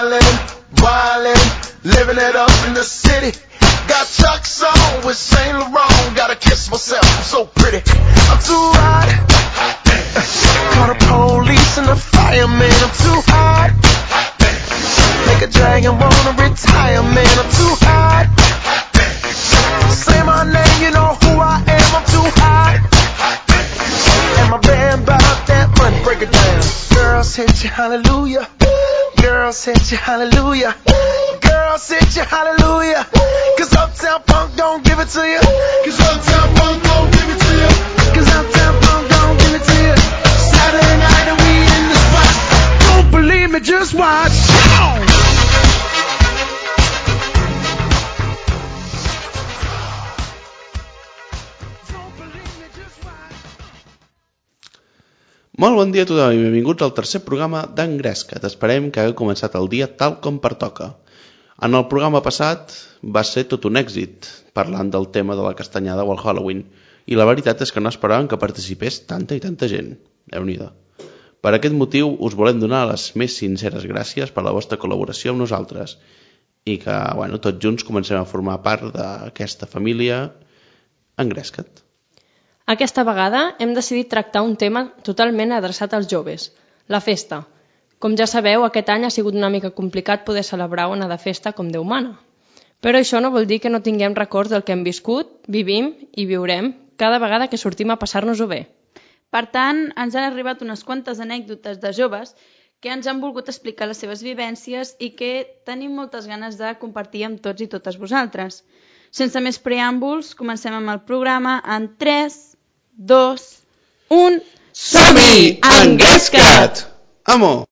wildin', living it up in the city. Got Chuck's on with Saint Laurent. Gotta kiss myself, I'm so pretty. I'm too hot. Call the police and the fireman. I'm too hot. Make a dragon wanna retire, man. I'm too hot. Say my name, you know who I am. I'm too hot. And my band bought that money. Break it down. Girls hit you, hallelujah. Girls hit you, hallelujah. Girls hit you, hallelujah. Cause Uptown Funk don't give it to you. Cause Uptown Funk don't give it to you. Cause Uptown Funk don't give it to you. Saturday night and we in the spot. Don't believe me, just watch. Molt bon dia a tothom i benvinguts al tercer programa d'Engresca't. Esperem que hagueu començat el dia tal com pertoca. En el programa passat va ser tot un èxit, parlant del tema de la castanyada o el Halloween, i la veritat és que no esperàvem que participés tanta i tanta gent. Déu-n'hi-do. Per aquest motiu us volem donar les més sinceres gràcies per la vostra col·laboració amb nosaltres i que, tots junts comencem a formar part d'aquesta família Engresca't. Aquesta vegada hem decidit tractar un tema totalment adreçat als joves, la festa. Com ja sabeu, aquest any ha sigut una mica complicat poder celebrar una de festa com Déu mana. Però això no vol dir que no tinguem records del que hem viscut, vivim i viurem cada vegada que sortim a passar-nos-ho bé. Per tant, ens han arribat unes quantes anècdotes de joves que ens han volgut explicar les seves vivències i que tenim moltes ganes de compartir amb tots i totes vosaltres. Sense més preàmbuls, comencem amb el programa en 3, 2, 1... Som-hi! Engresca't! Amo!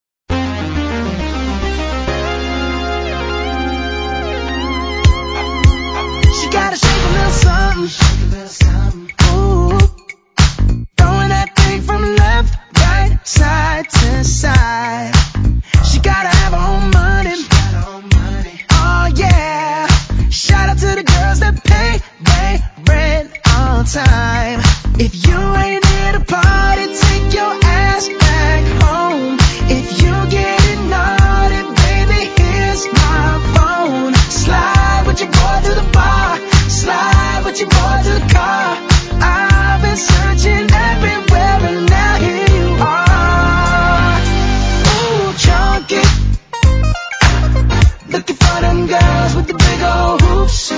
She gotta shake a little something. Ooh. Throwing that thing from left, right, side to side. She gotta have her own money. Oh yeah. Shout out to the girls that pay rent on time. If you ain't here to party, take your ass back home. If you getting naughty, baby, here's my phone. Slide with your boy to the bar. Slide with your boy to the car. I've been searching everywhere and now here you are. Ooh, chunky. Looking for them girls with the big old hoops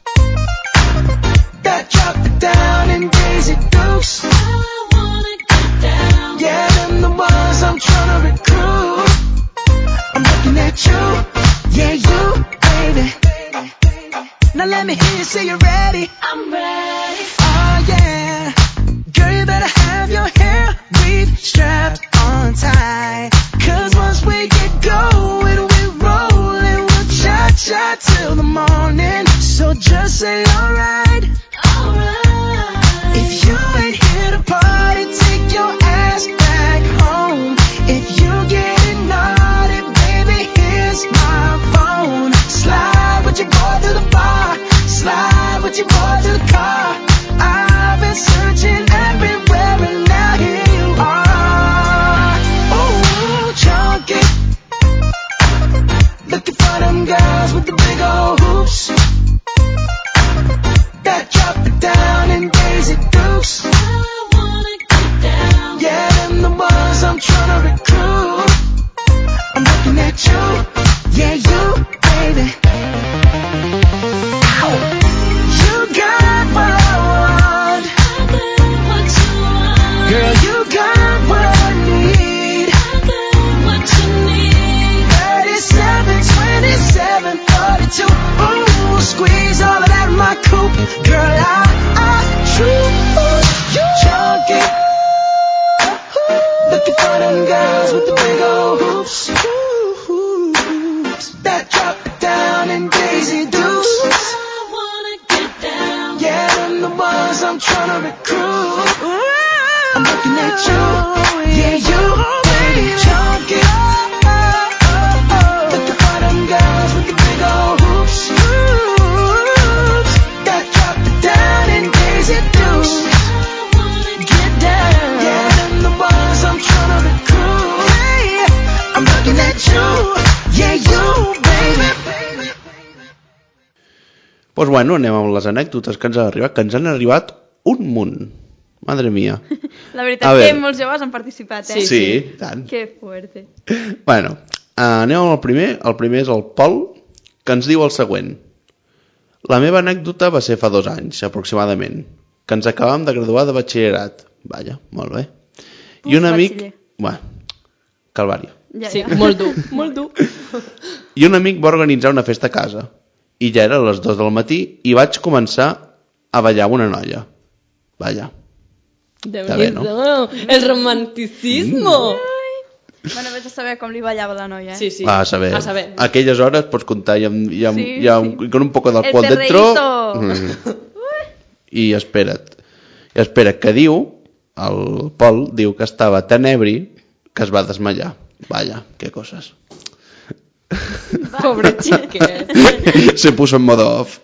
that drop it down in Daisy Dukes. I wanna get down. Yeah, them the ones I'm trying to recruit. I'm looking at you, yeah, you, baby. Now let me hear you say you're ready. I'm ready. Oh yeah, girl, you better have your hair weave strapped on tight. Cause once we get going, we rollin', we'll cha-cha till the morning. So just say alright. If you ain't here to party, take your ass back home. If you getting naughty, baby, here's my phone. Slide with your boy to the bar. Slide with your boy to the car. I've been searching everywhere and now here you are. Ooh, chunky. Looking for them girls with the big old hoops that drop it down in Daisy Dukes. I wanna get down. Yeah, them the ones I'm trying to recruit. I'm looking at you, yeah, you, baby. Ow. You got what I want. I got what you want. Girl, you got what I need. I got what you need. 37, 27, 42. Ooh, squeeze all of that in my coupe. Girl, I choose you. Chunky. Looking for them girls with the big old hoops that drop it down in Daisy Dukes. I wanna get down. Yeah, them the ones I'm trying to recruit. I'm looking at you, yeah, you, baby, chunky. Looking for them girls with the big old hoops that drop it down in Daisy Dukes. Get down. Yeah, them the ones I'm trying to recruit. Hey, I'm looking at you, yeah, you. Doncs bueno, anem amb les anècdotes que ens han arribat, un munt. Madre mia. La veritat que molts joves han participat, eh? Sí, tant. Que fuerte. Bueno, anem amb el primer. El primer és el Pol, que ens diu el següent. La meva anècdota va ser fa 2 anys, aproximadament, que ens acabam de graduar de batxillerat. Vaja, molt bé. I un amic... batxiller. Bueno, calvari. Ja, Sí, ja. molt dur, molt dur. I un amic va organitzar una festa a casa. I ja era a les 2 del matí i vaig començar a ballar amb una noia. Vaja. Déu-n'hi-do, el romanticismo. Bueno, vés a saber com li ballava la noia, eh? Sí, sí. A saber. A saber. A aquelles hores pots comptar Sí, con un poco d'alcohol El dentro. perreíto. I espera't, que diu, el Pol diu que estava tan ebri que es va desmallar. Vaja, qué cosas. Pobre xiquet. Se puso en modo off.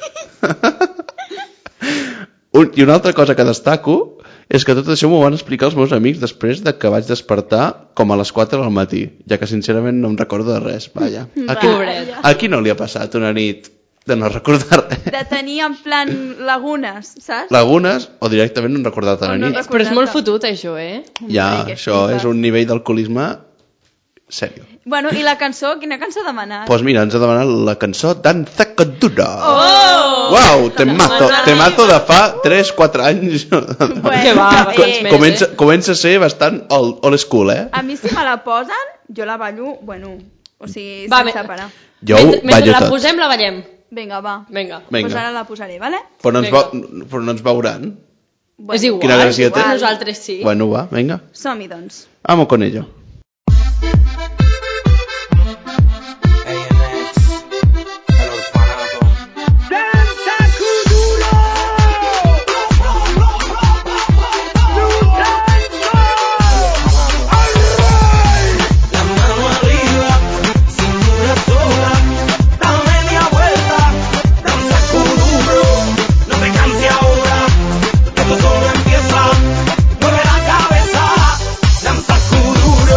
I una altra cosa que destaco és que tot això m'ho van explicar els meus amics després de que vaig despertar com a les 4 del matí, ja que sincerament no em recordo de res. Vaja. Pobret. A qui no li ha passat una nit de no recordar res? De tenir en plan lagunes, saps? Lagunes o directament no recordar-te la O no nit. Però és molt fotut, això, eh? Ja, Ai, que això flipes. és un nivell d'alcoholisme sèrio. Bueno, i la cançó? Quina cançó ha demanat? Doncs mira, ens ha demanat la cançó Danza Codura. Oh! Uau, temazo de fa 3-4 anys. Bueno, Que va, bastants més, Comença a ser bastant old school, eh? A mi si me la posen, jo la ballo, bueno, o sigui, Va, sense parar. Jo ho Mentre ballo la tot. posem, la ballem. Vinga, va. Vinga. Vinga. Pues ara la posaré, vale? Però no Vinga. ens veuran. És igual, Quina gràcia té. nosaltres sí. Bueno, va, vinga. Som-hi, doncs. Vamos con ello. El orfanato. La mano arriba, cintura sola, da media vuelta, danza kuduro, no te canses ahora, esto solo empieza, mueve la cabeza, danza kuduro.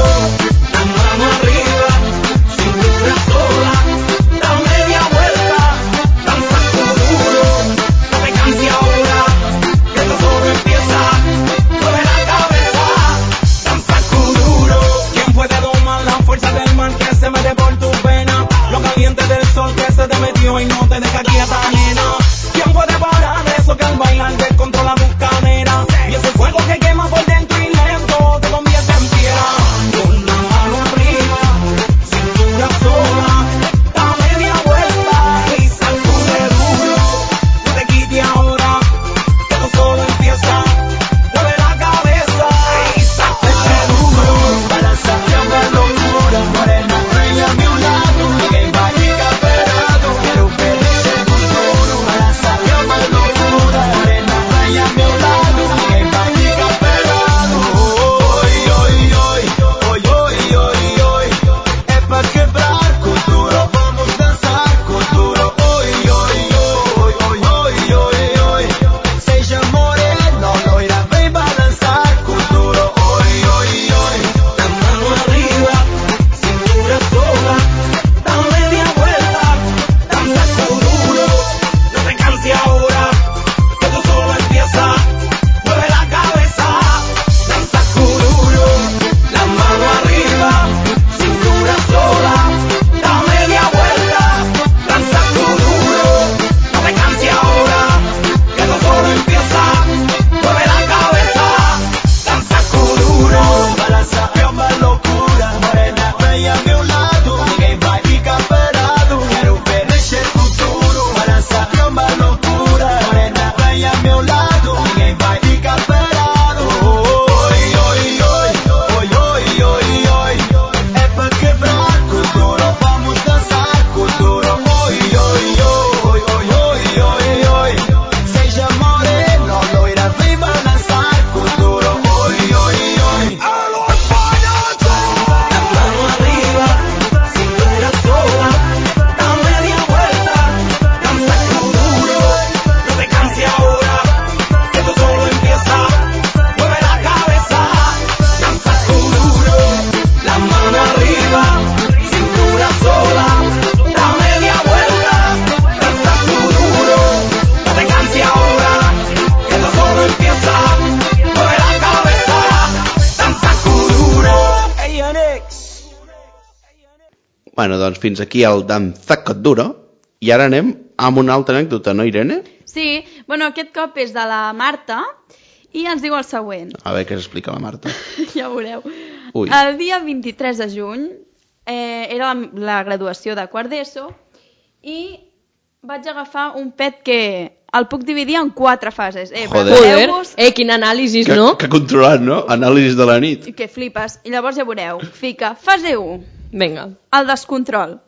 Bueno, doncs fins aquí el Danzaco Duro. I ara anem amb una altra anècdota, no, Irene? Sí, bueno, aquest cop és de la Marta i ens diu el següent. A veure què s'explica la Marta. Ja ho veureu. Ui. El dia 23 de juny era la graduació de quart d'ESO i vaig agafar un pet que el puc dividir en 4 fases. Joder. Prepareu-vos, Quin anàlisis, no? Que controlat, no? Anàlisis de la nit. que flipes. I llavors ja veureu. Fica fase 1, Vinga. el descontrol.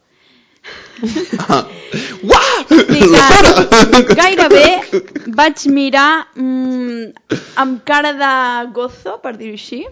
Uah! Fica, gairebé vaig mirar amb cara de gozo, per dir-ho així,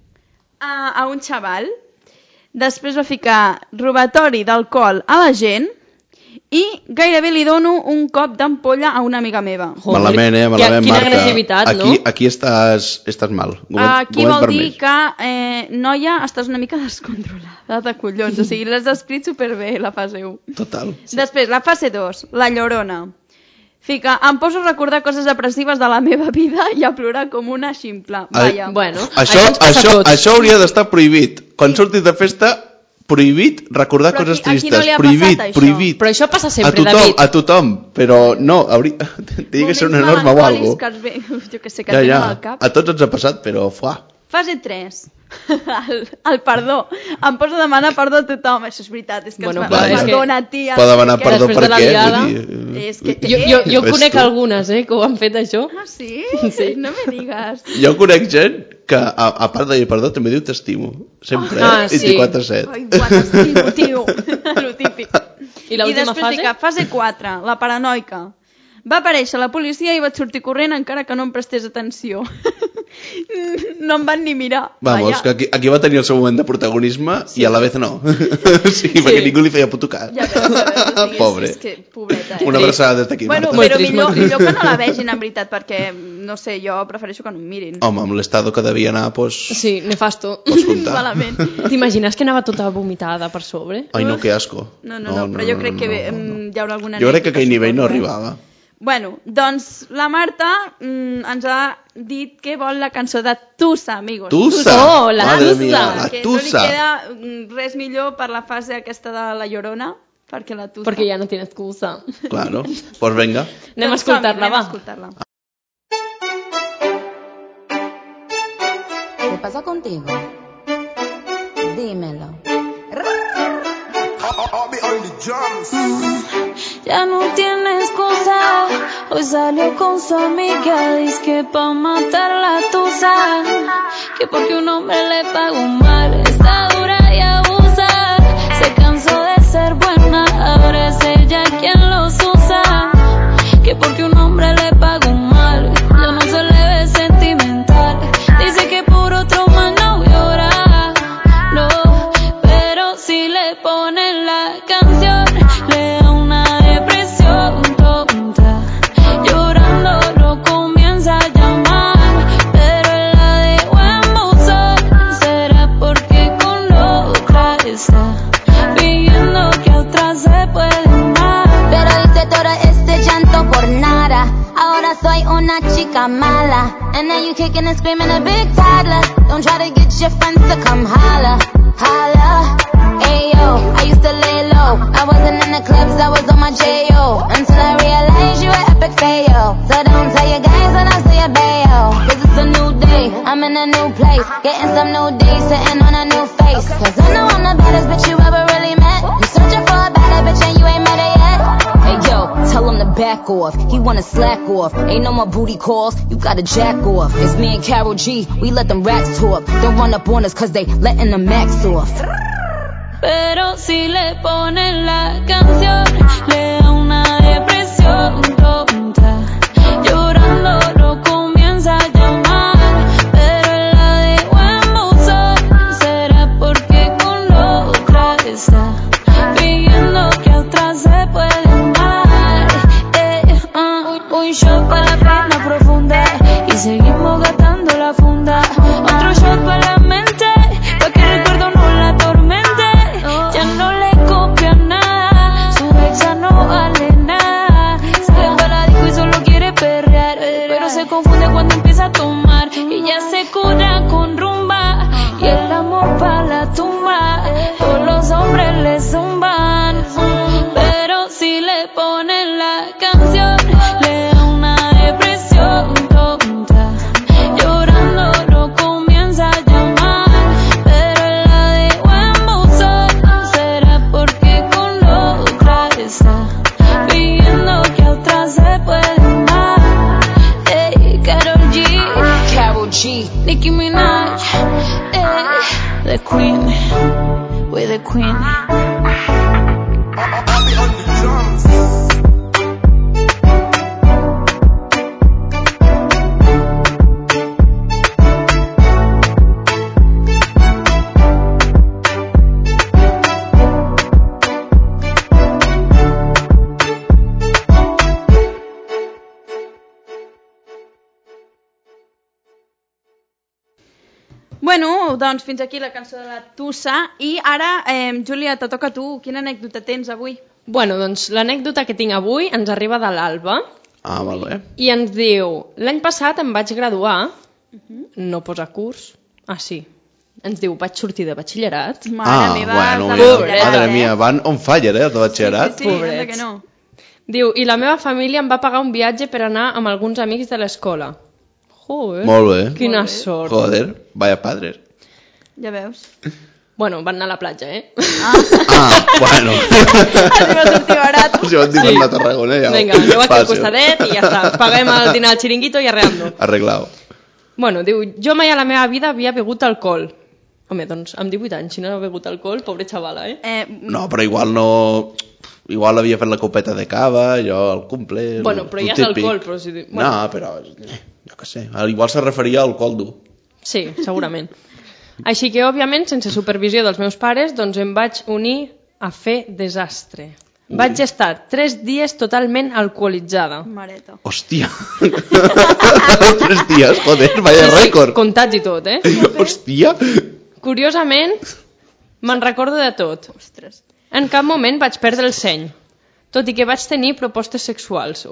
a un xaval. Després va ficar robatori d'alcohol a la gent i gairebé li dono un cop d'ampolla a una amiga meva. Joder, Malament, malament, quina Marta. agressivitat, no? Aquí estàs mal. Aquí Moment vol vermell. dir que, noia, estàs una mica descontrolada de collons. O sigui, l'has descrit superbé, la fase 1. Total. Després, la fase 2, la llorona. Fica, em poso a recordar coses depressives de la meva vida i a plorar com una ximple. Vaja. Bueno, Això hauria d'estar prohibit. Quan surtis de festa, prohibit recordar Però coses aquí no tristes. li ha Prohibit, passat això. prohibit. Però això passa A sempre, tothom, David. a tothom. Però no, hauria que ser una norma o alguna cosa. Jo que sé, que tenen al cap. A tots ens ha passat, però fuà. Fase 3. El perdó. Em poso a demanar perdó a tothom. Això és veritat. És que Bueno, ens clar, és que perdona, tia. Pot demanar que- perdó Després per de la què? liada, Vull dir, És que... Jo Ves conec tu. algunes, que ho han fet, això. Ah, sí? Sí. No me digues. Jo conec gent que, a part de dir perdó, també diu t'estimo. Sempre, Ah, sí. 24/7. Ai, guai, t'estimo, tio. Lo típic. I l'última després fase? fica fase 4, la paranoica. Va aparèixer la policia i vaig sortir corrent encara que no em prestés atenció. No em van ni mirar. Vamos, que aquí va tenir el seu moment de protagonisme i a la vez no. Sí, perquè ningú li feia puto cas. Ja veus, o sigui, Pobre. És que, pobreta, Una abraçada des d'aquí, Bueno, Marta. Molt però trist, millor, molt trist. millor que no la vegin, en veritat, perquè, no sé, jo prefereixo que no em mirin. Home, amb l'estado que devia anar, pues, Sí, nefasto. pots comptar. Malament. T'imagines que anava tota vomitada per sobre? Ai, no, que asco. No, però jo crec que hi haurà alguna Jo crec que anècdota, aquell nivell no suposo, arribava. Bueno, doncs la Marta ens ha dit que vol la cançó de Tusa, amigos. Tusa! Oh, la Madre Tusa! mía, la Que no li Tusa! queda res millor per la fase aquesta de la Llorona, perquè la Tusa... Perquè ja no tiene excusa. Claro, pues venga. Anem a Doncs som-hi, escoltar-la, anem a va. escoltar-la. ¿Qué pasa contigo? Dímelo. Ya no tiene excusa, hoy salió con su amiga, dice que pa' matar la tusa, que porque un hombre le pagó mal, está dura y abusa, se cansó de ser buena, ahora es ella quien los usa, que porque un hombre le pagó mal, ya no se le ve sentimental, dice que por otro man no llora, no, pero si le ponen la canción, le da una depresión tonta, llorando lo comienza a llamar, pero él la dejó en buzón, será porque con otra está, pidiendo que a otra se puede amar. Pero hice todo este llanto por nada. Ahora soy una chica mala. And now you kicking and screaming a big toddler. Don't try to get your friends to come holla, holla. Ayo, I used to lay low. I wasn't in the clubs, I was on my J.O. Until I realized you were epic fail. So don't tell your guys when I say a bayo. Cause it's a new day, I'm in a new place. Getting some new days, sitting on a new face. Cause I know I'm the baddest bitch you ever really met. You searching for a better bitch and you ain't met her yet. Hey yo, tell him to back off. He wanna slack off. Ain't no more booty calls, you gotta jack off. It's me and Karol G, we let them rats talk. Don't run up on us cause they letting the max off. Pero si le ponen la canción, le da una depresión tonta, llorando lo comienza a llamar, pero él la dejó en buzón, será porque con otra está, pidiendo que a otra se puede amar. Un shot para la pena profunda y seguimos gastando la funda, otro shot para la mente, pa' que el recuerdo no la atormente. Ya no le copia nada, su exa no vale nada. Sale pa' la disco y solo quiere perrear, pero se confunde cuando empieza a tomar. Y ya se cura con rumba y el amor pa' la tumba. Todos los hombres le zumban. the queen, we're the queen. Bueno, doncs fins aquí la cançó de la Tussa i ara, Júlia, te toca a tu. Quina anècdota tens avui? Bueno, doncs l'anècdota que tinc avui ens arriba de l'Alba Ah, molt bé. i ens diu: l'any passat em vaig graduar, no posa curs, sí, ens diu vaig sortir de batxillerat. Mare meva, bueno, de mira, batxillerat, madre mia, van on fire, de batxillerat. Sí, anda Pobrets. que no. Diu, i la meva família em va pagar un viatge per anar amb alguns amics de l'escola. Joder, Molt bé. quina Molt bé. sort. Joder, vaya padres. Ja veus. Bueno, van anar a la platja, Bueno. Així va sortir barat. Si van dir a Tarragona, ja. Vinga, aneu aquí al Fàcil. costadet i ja està. Paguem el dinar al xiringuito i arreando. Arreglado. Bueno, diu, jo mai a la meva vida havia begut alcohol. Home, doncs, amb 18 anys, si no he begut alcohol, pobre xavala, No, però igual no... Igual havia fet la copeta de cava, jo el cumple... Bueno, però el ja és típic. alcohol, però si... Bueno. No, però... Jo què sé, igual se referia al alcohol dur. Sí, segurament. Així que, òbviament, sense supervisió dels meus pares, doncs em vaig unir a fer desastre. Vaig estar 3 dies totalment alcoholitzada. Mareta. Hòstia. 3 dies, joder, vaya rècord. Comptats i tot, Hòstia. Curiosament, me'n recordo de tot. Ostres. En cap moment vaig perdre el seny, tot i que vaig tenir propostes sexuals.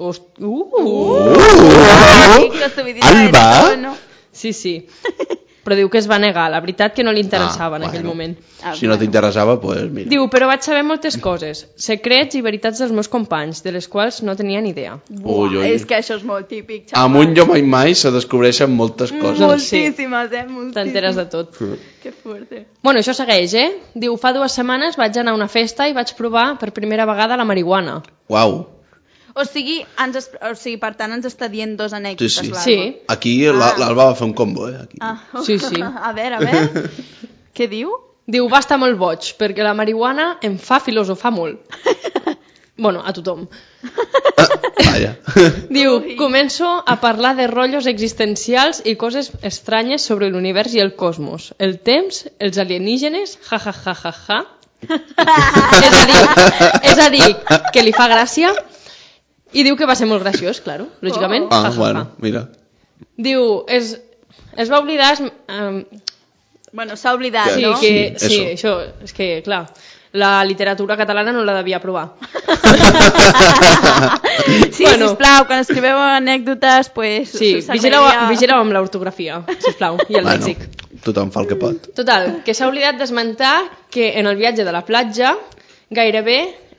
Alba? No. Sí, sí. Però diu que es va negar, la veritat que no li interessava en aquell bueno. moment. Si no t'interessava, pues mira. Diu, però vaig saber moltes coses, secrets i veritats dels meus companys, de les quals no tenia ni idea. Ui, ui. És que això és molt típic, xaval. Amunt jo mai se descobreixen moltes coses. Moltíssimes, moltíssimes. T'enteres de tot. Que fuerte. Bueno, això segueix, Diu, fa 2 setmanes vaig anar a una festa i vaig provar per primera vegada la marihuana. Uau. O sigui, per tant, ens està dient 2 anècdotes, Sí, sí. l'Alba. Sí. Aquí l'Alba va fer un combo, Aquí. Sí, sí. A veure. Què diu? Diu, va estar molt boig, perquè la marihuana em fa filosofar molt. Bueno, a tothom. Vaja. Diu, començo a parlar de rotllos existencials i coses estranyes sobre l'univers i el cosmos, el temps, els alienígenes, ja. És a dir, que li fa gràcia i diu que va ser molt graciós, claro, lògicament. Bueno, mira. Diu, es va oblidar... Bueno, s'ha oblidat, Sí, no? que, Sí, sí, eso. això, és que, clar, la literatura catalana no la devia aprovar. Sí, bueno. Sisplau, quan escriveu anècdotes, pues... Sí, vigileu amb l'ortografia, sisplau, i el lèxic. Tothom fa el que pot. Total, que s'ha oblidat d'esmentar que en el viatge de la platja gairebé...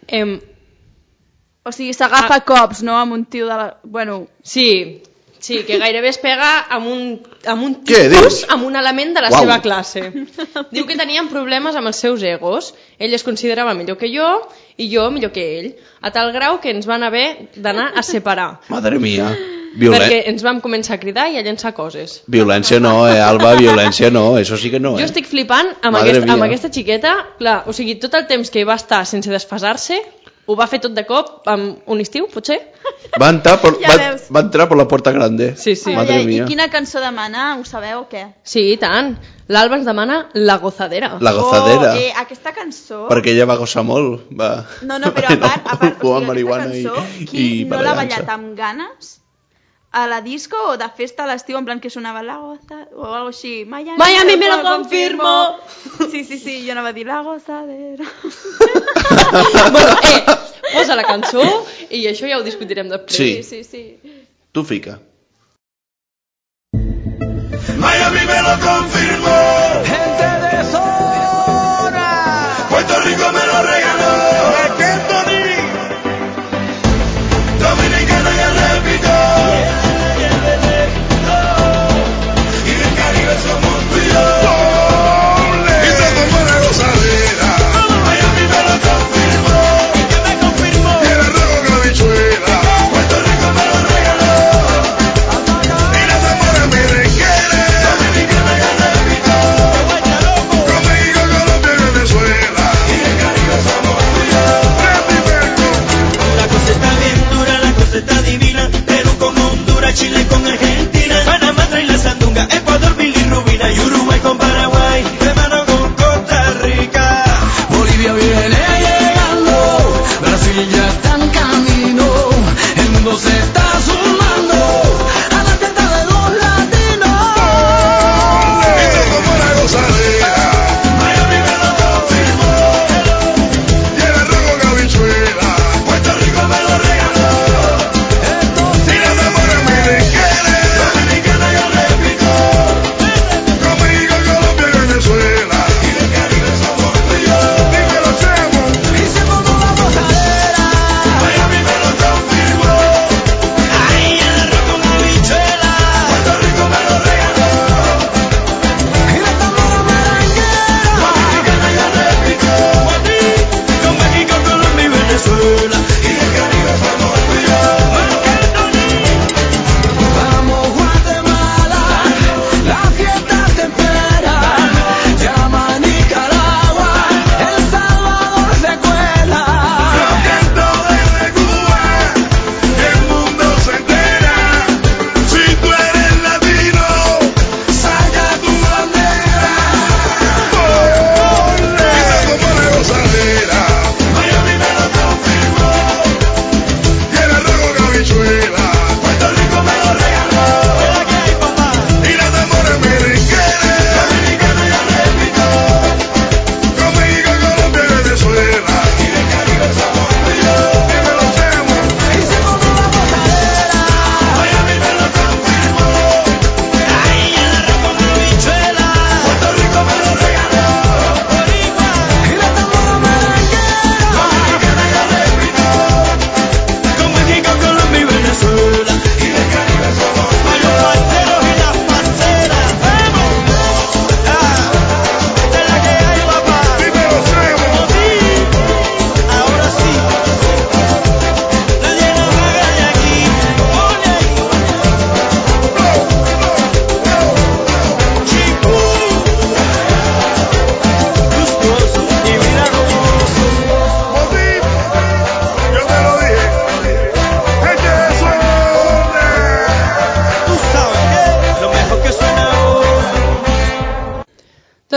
O sigui, s'agafa cops, no? Amb un tio de la... Bueno... Sí, que gairebé es pega amb un Què tipus, dius? amb un element de la seva classe. Diu que tenien problemes amb els seus egos. Ell es considerava millor que jo i jo millor que ell. A tal grau que ens van haver d'anar a separar. Madre mia. Perquè ens vam començar a cridar i a llençar coses. Violència no, Alba, violència no, això sí que no, Jo estic flipant amb aquesta xiqueta. Clar, o sigui, tot el temps que va estar sense desfasar-se, ho va fer tot de cop, amb un estiu, potser? Va entrar per la porta grande. Sí. Madre mia. I quina cançó demana? Ho sabeu o què? Sí, i tant. L'Alba ens demana La Gozadera. La Gozadera. Aquesta cançó... Perquè ella va gozar molt. Va... No, però a part fumar o sigui, marihuana aquesta cançó, i qui no l'ha barallant-se. ballat amb ganes a la disco o de festa a l'estiu, en plan que sonava La Gozadera o algo així. Miami me lo confirmo. Sí, jo anava a dir La Gozadera. Bueno, posa la cançó i això ja ho discutirem després. Sí. Tu fica. Miami me lo confirmó. Gente de zona. Puerto Rico me lo regaló. Dominicana ya repito. Y del Caribe somos tú y yo. Y se tomó la gozadera. Miami me lo confirmó. ¿Y qué me confirmó? El arroz con habichuela. Puerto Rico me lo regaló. Y las amores merengueras. Dominicana ya repito. Conmigo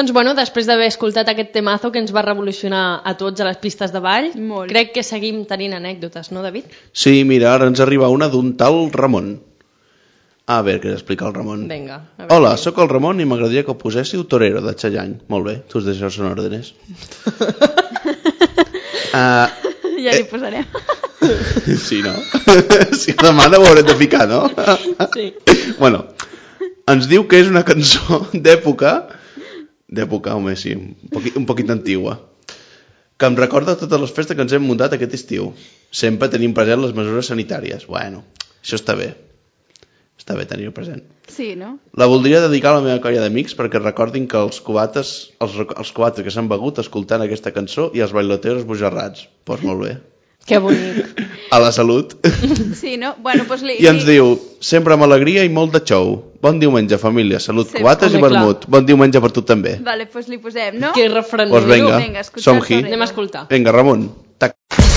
Doncs bueno, després d'haver escoltat aquest temazo que ens va revolucionar a tots a les pistes de ball, Molt. crec que seguim tenint anècdotes, no, David? Sí, mira, ara ens arriba una d'un tal Ramon. A veure què explica el Ramon. Vinga. A veure Hola, què sóc el Ramon i m'agradaria que ho poséssiu Torero, de Chayanne. Molt bé, tus deseos son órdenes. Ja li posarem. Sí, no? Si demana ho haurem de ficar, no? Sí. Bueno, ens diu que és una cançó d'època, home, sí, un poquit antigua, que em recorda totes les festes que ens hem muntat aquest estiu. Sempre tenim present les mesures sanitàries. Bueno, això està bé. Està bé tenir-ho present. Sí, no? La voldria dedicar a la meva colla d'amics perquè recordin que els cubates que s'han begut escoltant aquesta cançó i els bailoteros bojarrats. Doncs molt bé. Que bonic. A la salut. Sí, no? Bueno, doncs I ens diu, sempre amb alegria i molt de show. Bon diumenge, família. Salut, Sí, cubates i home, clar. vermut. Bon diumenge per tu també. Vale, doncs li posem, no? Que refreneu. Doncs vinga, Vinga, escoltar som-hi. Torero. Anem a escoltar. Vinga, Ramon. Tac.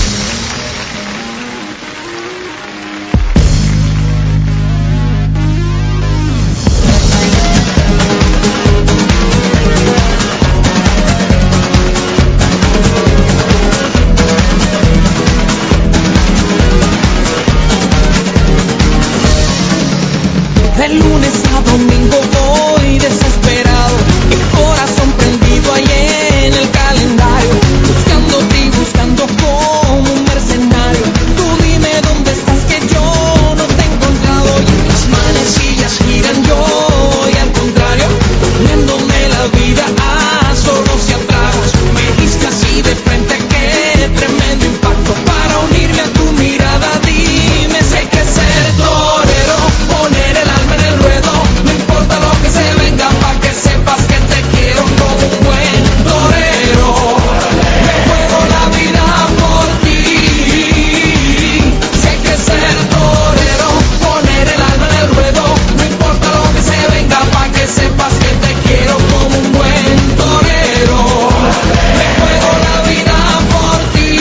De lunes a domingo voy desesperado, el corazón prendido ahí en el calendario, buscándote y buscando como un mercenario. Tú dime dónde estás que yo no te he encontrado y las manecillas giran, yo voy al contrario, poniéndome la vida a solos y a tragos. Me diste así de frente, qué tremendo impacto para unirme a tu mirada. Dime si hay que ser torero, poner el alma en el ruedo, no importa lo que se venga, pa' que sepas que te quiero como un buen torero. Me juego la vida por ti. Si hay que ser torero, poner el alma en el ruedo, no importa lo que se venga, pa' que sepas que te quiero como un buen torero. Me juego la vida por ti.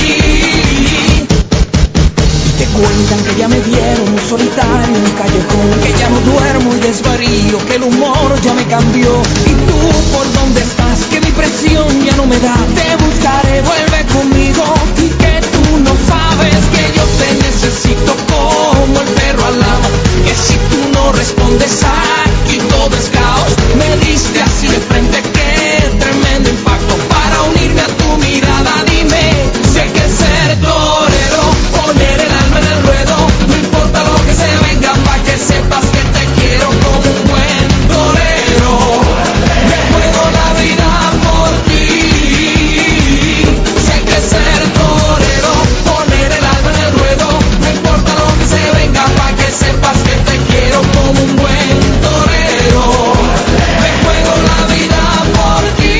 Te cuentan que ya me vieron un solitario en un callejón, que ya no duermo y desvarío, que el humor ya me cambió. ¿Y tú por dónde estás? Que mi presión ya no me da. Te buscaré, vuelve conmigo, y que tú no sabes que yo te necesito como el perro al amo. Que si tú no respondes aquí todo es caos. Me diste así de frente, qué tremendo impacto para unirme a tu mirada. Dime si hay que ser torero, poner el alma en el ruedo, no importa lo que se venga, pa' que sepas que te quiero como un buen torero. Me juego la vida por ti. Si hay que ser torero, poner el alma en el ruedo, no importa lo que se venga, pa' que sepas que te quiero como un buen torero. Me juego la vida por ti.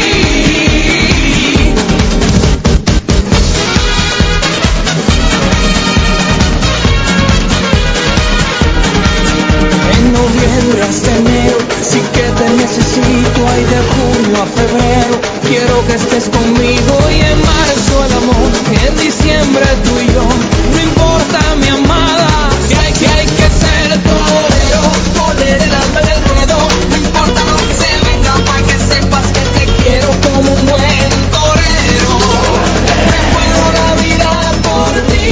En noviembre hasta enero, sí que te necesito, ay, de junio a febrero, quiero que estés conmigo, y en marzo el amor, en diciembre tú y yo, no importa mi amada, que hay que ser torero, poner el alma en el ruedo, no importa lo que se venga, pa' que sepas que te quiero como un buen torero, me juego la vida por ti.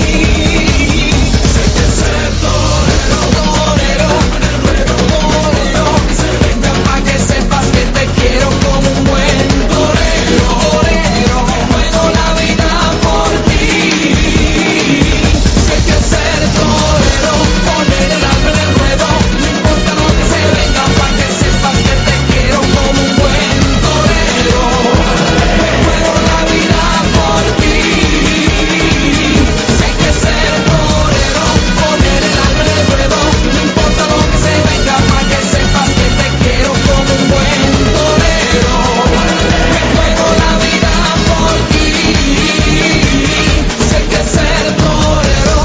Si hay que ser torero, torero, torero, que se venga, pa' que sepas que te quiero como un buen torero, torero, me juego la vida por ti. Si hay que ser torero, poner el alma en el ruedo, no importa lo que se venga, pa' que sepas que te quiero como un buen torero, me juego la vida por ti. Si hay que ser torero, poner el alma en el ruedo, no importa lo que se venga, pa' que sepas que te quiero como un buen torero, me juego la vida por ti. Si hay que ser torero.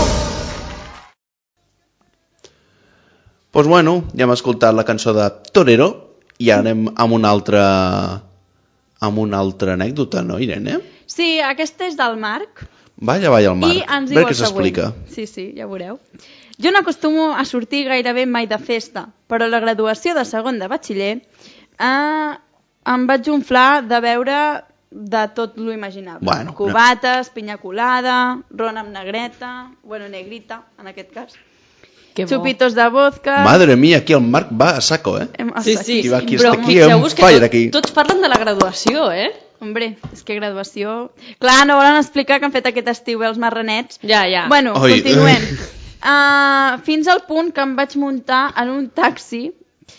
Doncs bueno, ja hem escoltat la cançó de Torero i ara anem amb una altra anècdota, no, Irene? Sí, aquesta és del Marc. Vaya al Marc. I ens A diu veure el què s'explica. següent. Sí, ja veureu. Jo no acostumo a sortir gairebé mai de festa, però la graduació de segon de batxiller em vaig inflar de veure de tot lo imaginable. Bueno, cubates, pinya colada, ron amb negreta, bueno, negrita, en aquest cas. Que bo. Chupitos de vodka... Madre mía, aquí el Marc va a saco, Sí, sí, Aquí va, aquí però està aquí, fixeu-vos que fire aquí. tots parlen de la graduació, Hombre, és que graduació... Clar, no volen explicar que han fet aquest estiu els marranets. Ja, ja. Bueno, Oi. continuem. Fins al punt que em vaig muntar en un taxi.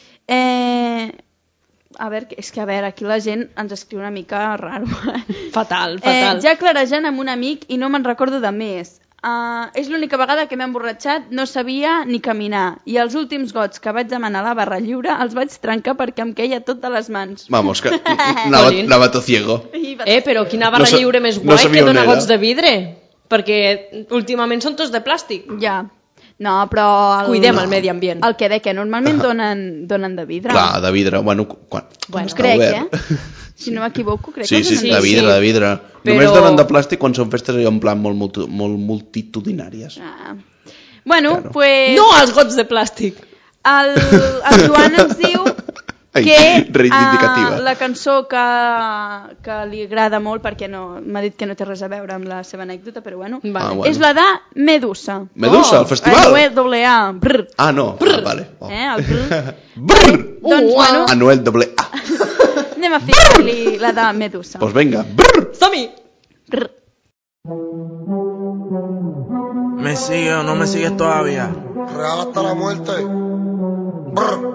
A veure, aquí la gent ens escriu una mica raro. Fatal, fatal. Ja clarejant amb un amic i no me'n recordo de més. És l'única vegada que m'he emborratxat, no sabia ni caminar. I els últims gots que vaig demanar a la barra lliure els vaig trencar perquè em queia tot de les mans. Vamos, que anava tot ciego. Però quina barra lliure més guai que dona gots de vidre. Perquè últimament són tots de plàstic. Ja. No, però... Cuidem el medi ambient. El que normalment donen de vidre. Clar, de vidre. Bueno, crec, Si no m'equivoco, crec que sí, de vidre. Però... Només donen de plàstic quan són festes en plan molt multitudinàries. Bueno, Claro. pues... No als gots de plàstic. El Joan ens diu que reivindicativa. la cançó que li agrada molt, perquè m'ha dit que no té res a veure amb la seva anècdota, però bueno, Bueno. és la de Medusa. Medusa, el festival? Anuel AA. No, vale. El brr. Brr. Doncs bueno, Anuel AA. anem a ficar-li la de Medusa. Pues venga. Brr. Som-hi! Brr. ¿Me sigue o no me sigues todavía? Real hasta la muerte. Brr.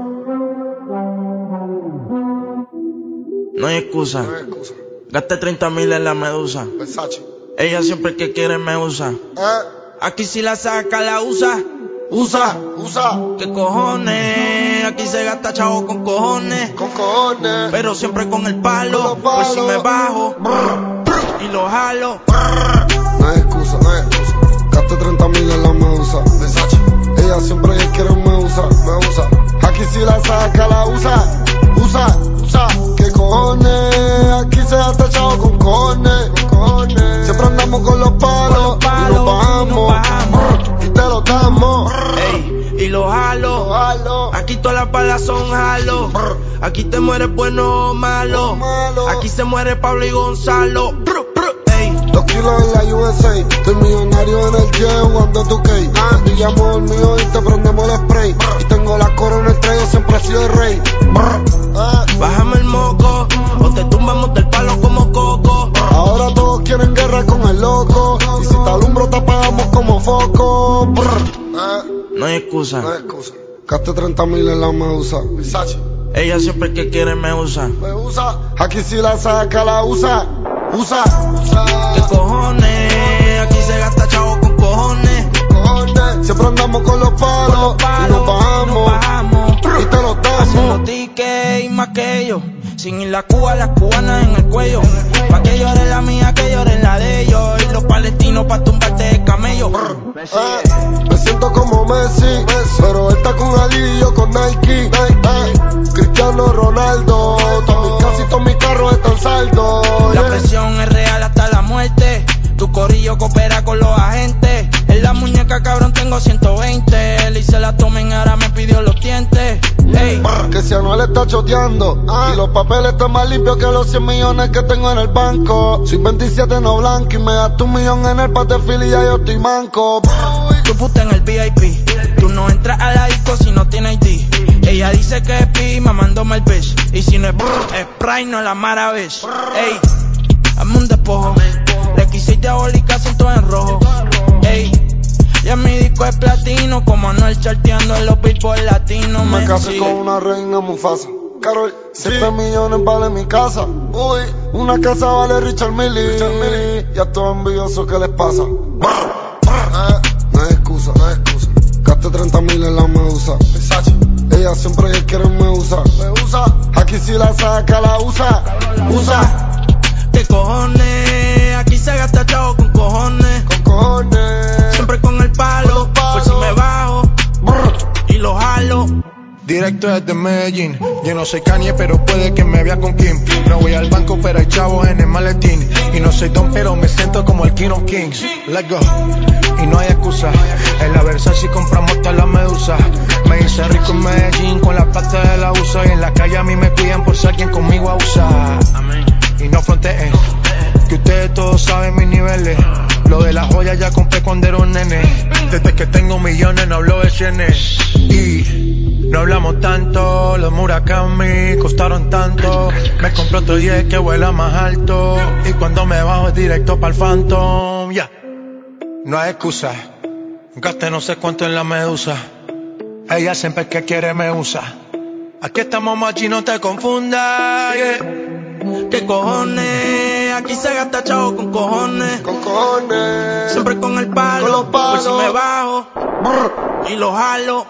No hay excusa. No hay excusa. Gasté 30,000 en la Medusa. Versace. Ella siempre que quiere me usa. Aquí si la saca la usa. Usa. ¿Qué cojones? Aquí se gasta chavo con cojones. Con cojones. Pero siempre con el palo. Con los Por si me bajo. Brr. Y lo jalo. No hay excusa. Gasté 30,000 en la Medusa. Versace. Ella siempre que quiere me usa. Aquí si la saca la usa. ¿Qué cojones? Aquí se gasta chavo con cojones. Siempre andamos con los palos y nos bajamos. Y te lo damos. Ey, y lo jalo. Aquí todas las balas son jalo. Aquí te mueres bueno o malo. Aquí se muere Pablo y Gonzalo. Ey. 2 kilos en la USA. Estoy millonario en el jet jugando 2K. Pillamos el mío y te prendemos el spray. Y tengo la corona en el tren, yo siempre he sido el rey. Bájame el moco, o te tumbamos del palo como coco. Ahora todos quieren guerra con el loco. Y si te alumbro te apagamos como foco. No hay excusa. Gasté 30,000 en la Medusa. Versace. Ella siempre que quiere me usa. Aquí si la saca la usa. ¿Qué cojones? Aquí se gasta chavo con cojones. Siempre andamos con los palos y nos bajamos. Y te lo Haciendo damos. tickets y más que ellos. Sin ir la Cuba, las cubanas en el cuello. Pa' que llore la mía, que llore la de ellos. Y los palestinos pa' tumbarte el camello. Me siento como Messi, pero él está con Ali y yo con Nike. Cristiano Ronaldo, casi todos mis carros están saldos. La presión es real hasta la muerte. Tu corillo coopera con los agentes. En la muñeca, cabrón, tengo 120. Le hice la tomen, ahora me pidió los dientes. Ey. Que si Anuel está choteando y los papeles están más limpios que los 100 millones que tengo en el banco. Soy 27 no blanco y me das 1 millón en el pate fili y ya yo estoy manco. Tu puta en el VIP. Tú no entras a la disco si no tienes ID. Ella dice que es pi, mamándome el bitch. Y si no es Sprite, no la maravilla. Ey, hazme un despojo. Le quise diabólica, siento en rojo. Ey, ya mi disco es platino. Como Anuel charteando en los billboard latinos. Me casé sigue. con una reina Mufasa. Carol, 7 millones vale mi casa. Uy, una casa vale Richard Mille. Ya estoy envidioso, ¿qué les pasa? No hay excusa. Gasté 30,000 en la Medusa. Versace. Ella siempre que quiere me usa. Aquí si la saca la usa. ¿Qué cojones? Aquí se gasta chavo con cojones. Siempre con el palo. Por si me bajo. Y lo jalo. Directo esto es de Medellín. Yo no soy Kanye, pero puede que me vea con Kim. No voy al banco, pero hay chavos en el maletín. Y no soy Don, pero me siento como el King of Kings. Let's go. Y no hay excusa. En la Versace compramos toda la medusa. Me hice rico en Medellín con la plata de la USA. Y en la calle a mí me cuidan por si alguien conmigo abusa. Y no fronteen, que ustedes todos saben mis niveles. Lo de las joyas ya compré cuando era un nene. Desde que tengo millones no hablo de cienes. Y no hablamos tanto. Los Murakami costaron tanto. Me compré otro jet que vuela más alto. Y cuando me bajo es directo pa'l Phantom. Ya, no hay excusa. Gasté no sé cuánto en la medusa. Ella siempre que quiere me usa. Aquí estamos machi, no te confundas, yeah. ¿Qué cojones? Aquí se gasta chavo con cojones. Con cojones. Siempre con el palo, Con los palos. por si me bajo y lo jalo.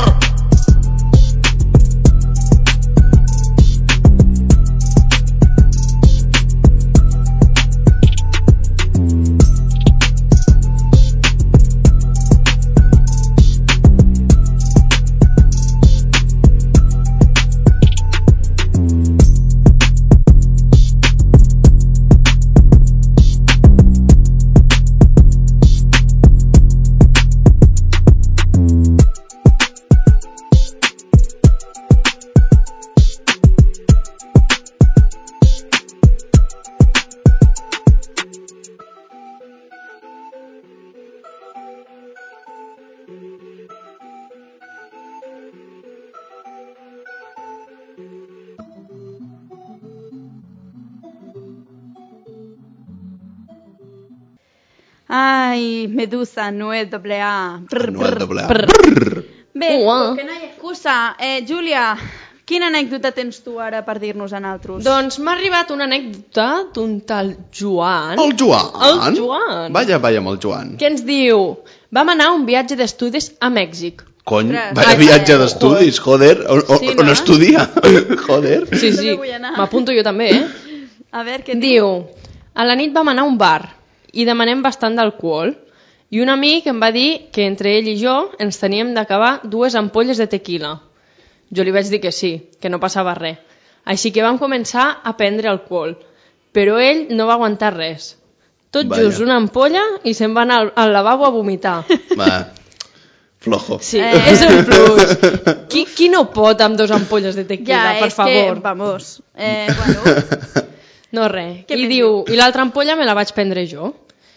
Ai, Medusa, Noel AA. Anual doble A. Bé, Uah. que no hi ha excusa. Júlia, quina anècdota tens tu ara per dir-nos a nosaltres? Doncs m'ha arribat una anècdota d'un tal Joan. El Joan. El Joan. Vaya amb el Joan. Que ens diu: vam anar a un viatge d'estudis a Mèxic. Cony, Ostres. vaya Ai, viatge d'estudis, joder. Sí, On no? estudia? Joder. Sí, també sí, vull anar. m'apunto jo també, A veure, què diu? Diu: a la nit vam anar a un bar i demanem bastant d'alcohol i un amic em va dir que entre ell i jo ens teníem d'acabar 2 ampolles de tequila. Jo li vaig dir que sí, que no passava res. Així que vam començar a prendre alcohol, però ell no va aguantar res. Tot Vaya. just una ampolla i se'n va anar al lavabo a vomitar. Va, flojo. Sí, és un plus. Qui no pot amb 2 ampolles de tequila, Ja, per és favor? que, vamos, bueno, No, res. Què I més diu, i l'altra ampolla me la vaig prendre jo.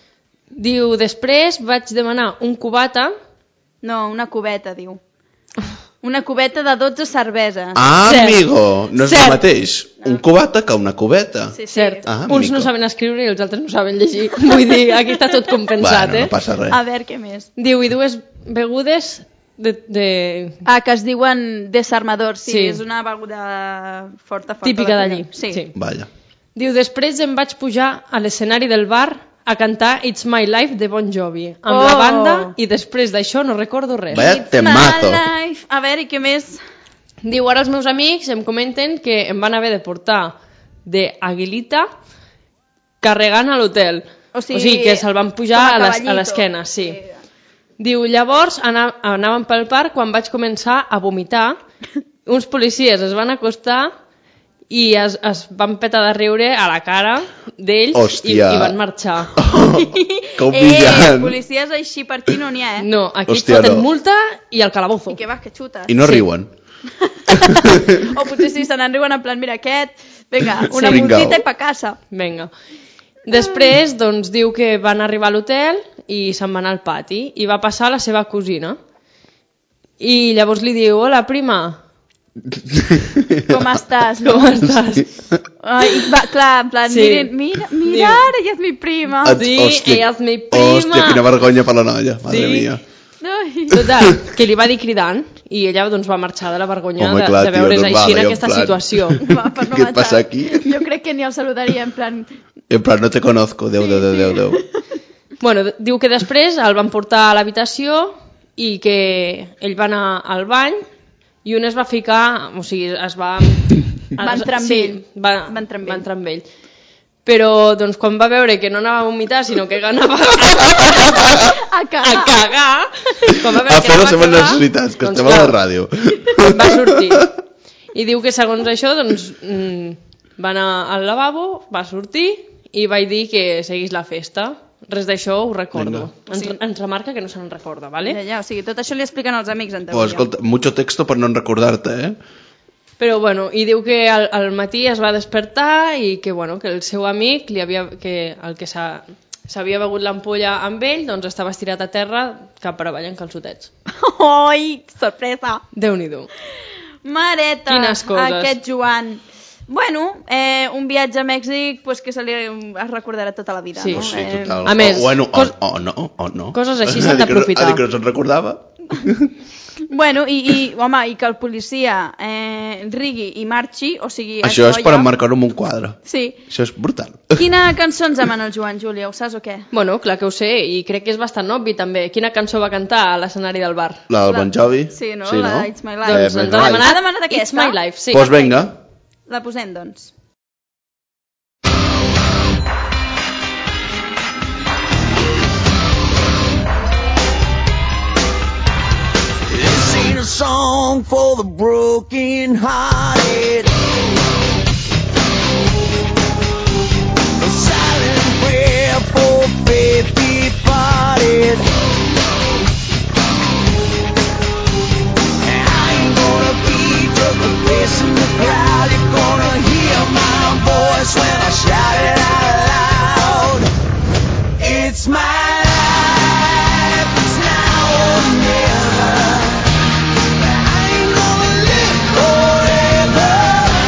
Diu, després vaig demanar un cubata. no, una cubeta, diu. Una cubeta de 12 cerveses. Ah, Cert. amigo, no és Cert. el mateix. Un cubata que una cubeta. Sí, sí. Cert, Ah, uns mico. no saben escriure i els altres no saben llegir. Vull dir, aquí està tot compensat, Bueno, no passa res. A veure, què més? Diu, i 2 begudes de... Ah, que es diuen desarmador, sí, Sí. és una beguda forta. típica de d'allí. collar. Sí. Vaya. Diu, després em vaig pujar a l'escenari del bar a cantar It's My Life de Bon Jovi amb la banda i després d'això no recordo res. Vaya It's temazo. my life. A veure, i què més? Diu, ara els meus amics em comenten que em van haver de portar de Aguilita carregant a l'hotel. O sigui que se'l van pujar com a a caballito. l'esquena, sí. Diu, llavors anàvem pel parc quan vaig començar a vomitar. Uns policies es van acostar i es van petar de riure a la cara d'ells i Hòstia. van marxar. Que humillant. Policies així per aquí no n'hi ha, No, aquí Hòstia, et foten no. multa i al calabozo. I què vas, que xutes? I no Sí. riuen. O potser sí, se n'enriuen en plan, mira, aquest, vinga, una Sí. multita i pa casa. Vinga. Després, doncs, diu que van arribar a l'hotel i se'n van al pati i va passar la seva cosina. I llavors li diu, hola, prima, Com estàs? com estàs? Ai, va, clar, en plan, Sí. mira, Diu. ella és mi prima. Sí, Hòstia. ella és mi prima. Hòstia, quina vergonya per la noia. Madre Sí. mia. Ai. Total, que li va dir cridant i ella doncs va marxar de la vergonya Home, de, clar, de tio, veure's normal, així en en aquesta plan. situació. Va, per no Què matar. passa aquí? Jo crec que ni el saludaria, en plan... En plan, no te conozco. Déu. Bueno, diu que després el van portar a l'habitació i que ell va anar al bany i un es va ficar, o sigui, es va... Va entrar amb ell. Va Va entrar amb ell. entrar amb ell. Però doncs, quan va veure que no anava a vomitar, sinó que anava a cagar, quan va veure A que fer anava les seves cagar, necessitats, que doncs, estem a la clar, ràdio. va sortir. I diu que segons això doncs, va anar al lavabo, va sortir i vaig dir que seguís la festa. Res d'això ho recordo. Ens remarca que no se'n recorda, ¿vale? Ja, o sigui, tot això li expliquen als amics en teoria. Pues escolta, mucho texto per no recordar-te, eh? Però bueno, i diu que al matí es va despertar i que, bueno, que el seu amic, el que s'havia begut l'ampolla amb ell, doncs estava estirat a terra cap per avall en calçotets. Oi, sorpresa! Déu-n'hi-do. Mareta, Quines coses. aquest Joan. Bueno, un viatge a Mèxic pues, que se li es recordarà tota la vida, Sí. no? Sí, total. A més, o no. coses així s'han d'aprofitar. Ha dit que no se'n recordava. Bueno, home, i que el policia rigui i marxi, o sigui... Això és per emmarcar-ho en un quadre. Sí. Això és brutal. Quina cançó ens demana el Joan, Júlia? Ho saps o què? Bueno, clar que ho sé, i crec que és bastant obvi també. Quina cançó va cantar a l'escenari del bar? La del Bon Jovi? Sí, no? Sí, La no? It's My Life. Doncs ens ha demanat aquesta. It's My Life, sí. Pues venga. La posem, doncs. This ain't a song for the broken hearted. A silent prayer for faith departed. I ain't gonna be just a face in the crowd. You're gonna hear my voice when I shout it out loud. It's my life, it's now or never. I ain't gonna live forever.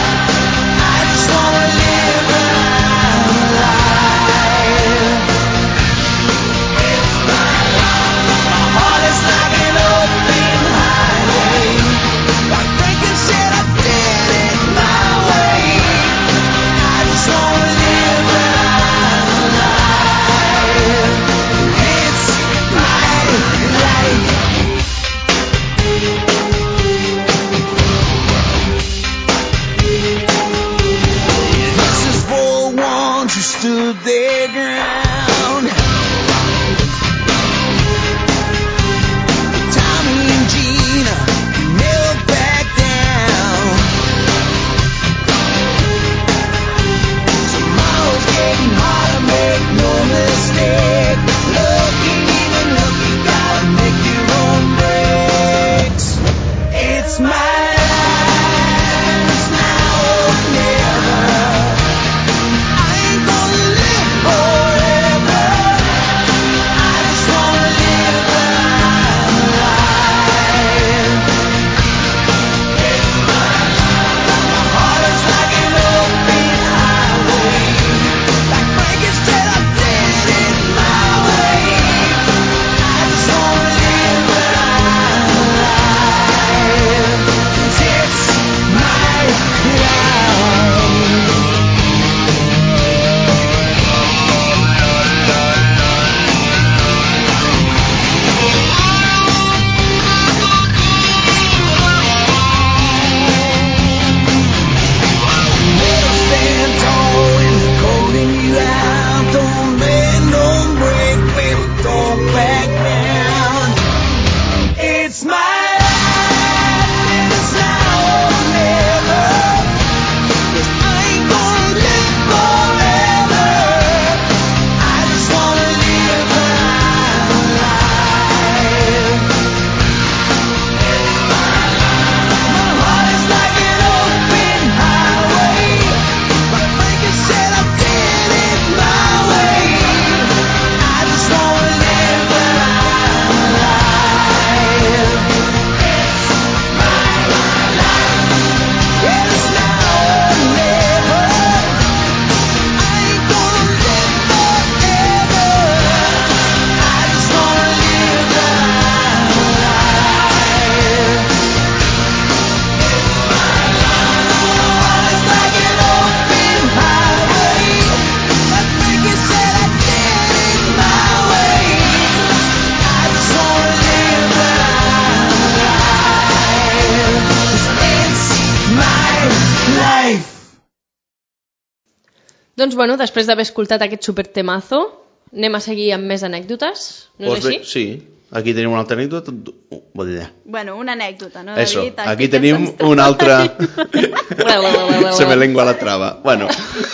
Doncs bueno, després d'haver escoltat aquest supertemazo, anem a seguir amb més anècdotes, no és així? Sí, aquí tenim una altra anècdota. Bueno, una anècdota, no, Eso, David? aquí tenim una altra... Se me lengua la trava. Bueno,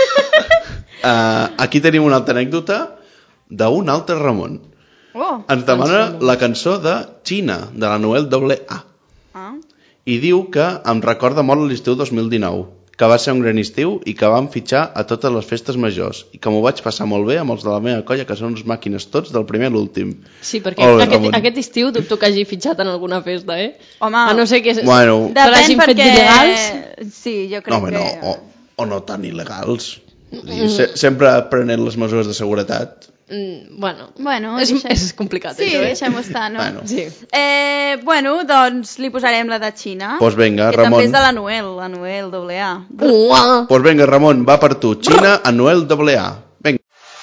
aquí tenim una altra anècdota d'un altre Ramon. Ens demana la cançó de Xina, de la Noel AA. I diu que em recorda molt l'estiu 2019, que va ser un gran estiu i que vam fitxar a totes les festes majors i que m'ho vaig passar molt bé amb els de la meva colla, que són uns màquines tots del primer a l'últim. Sí, perquè aquest estiu dubto que hagi fitxat en alguna festa, Home, a no ser que bueno, se l'hagin fet il·legals. Sí, jo crec que... que... O no tan il·legals. Sempre prenent les mesures de seguretat. Bueno, és complicat, sí, això, deixem-ho estar, no? Bueno. Sí. Bueno, doncs li posarem la de Xina. Pues venga, que Ramon. també és de la Noel AA. Pues venga, Ramon, va per tu. Xina a Noel AA. Venga.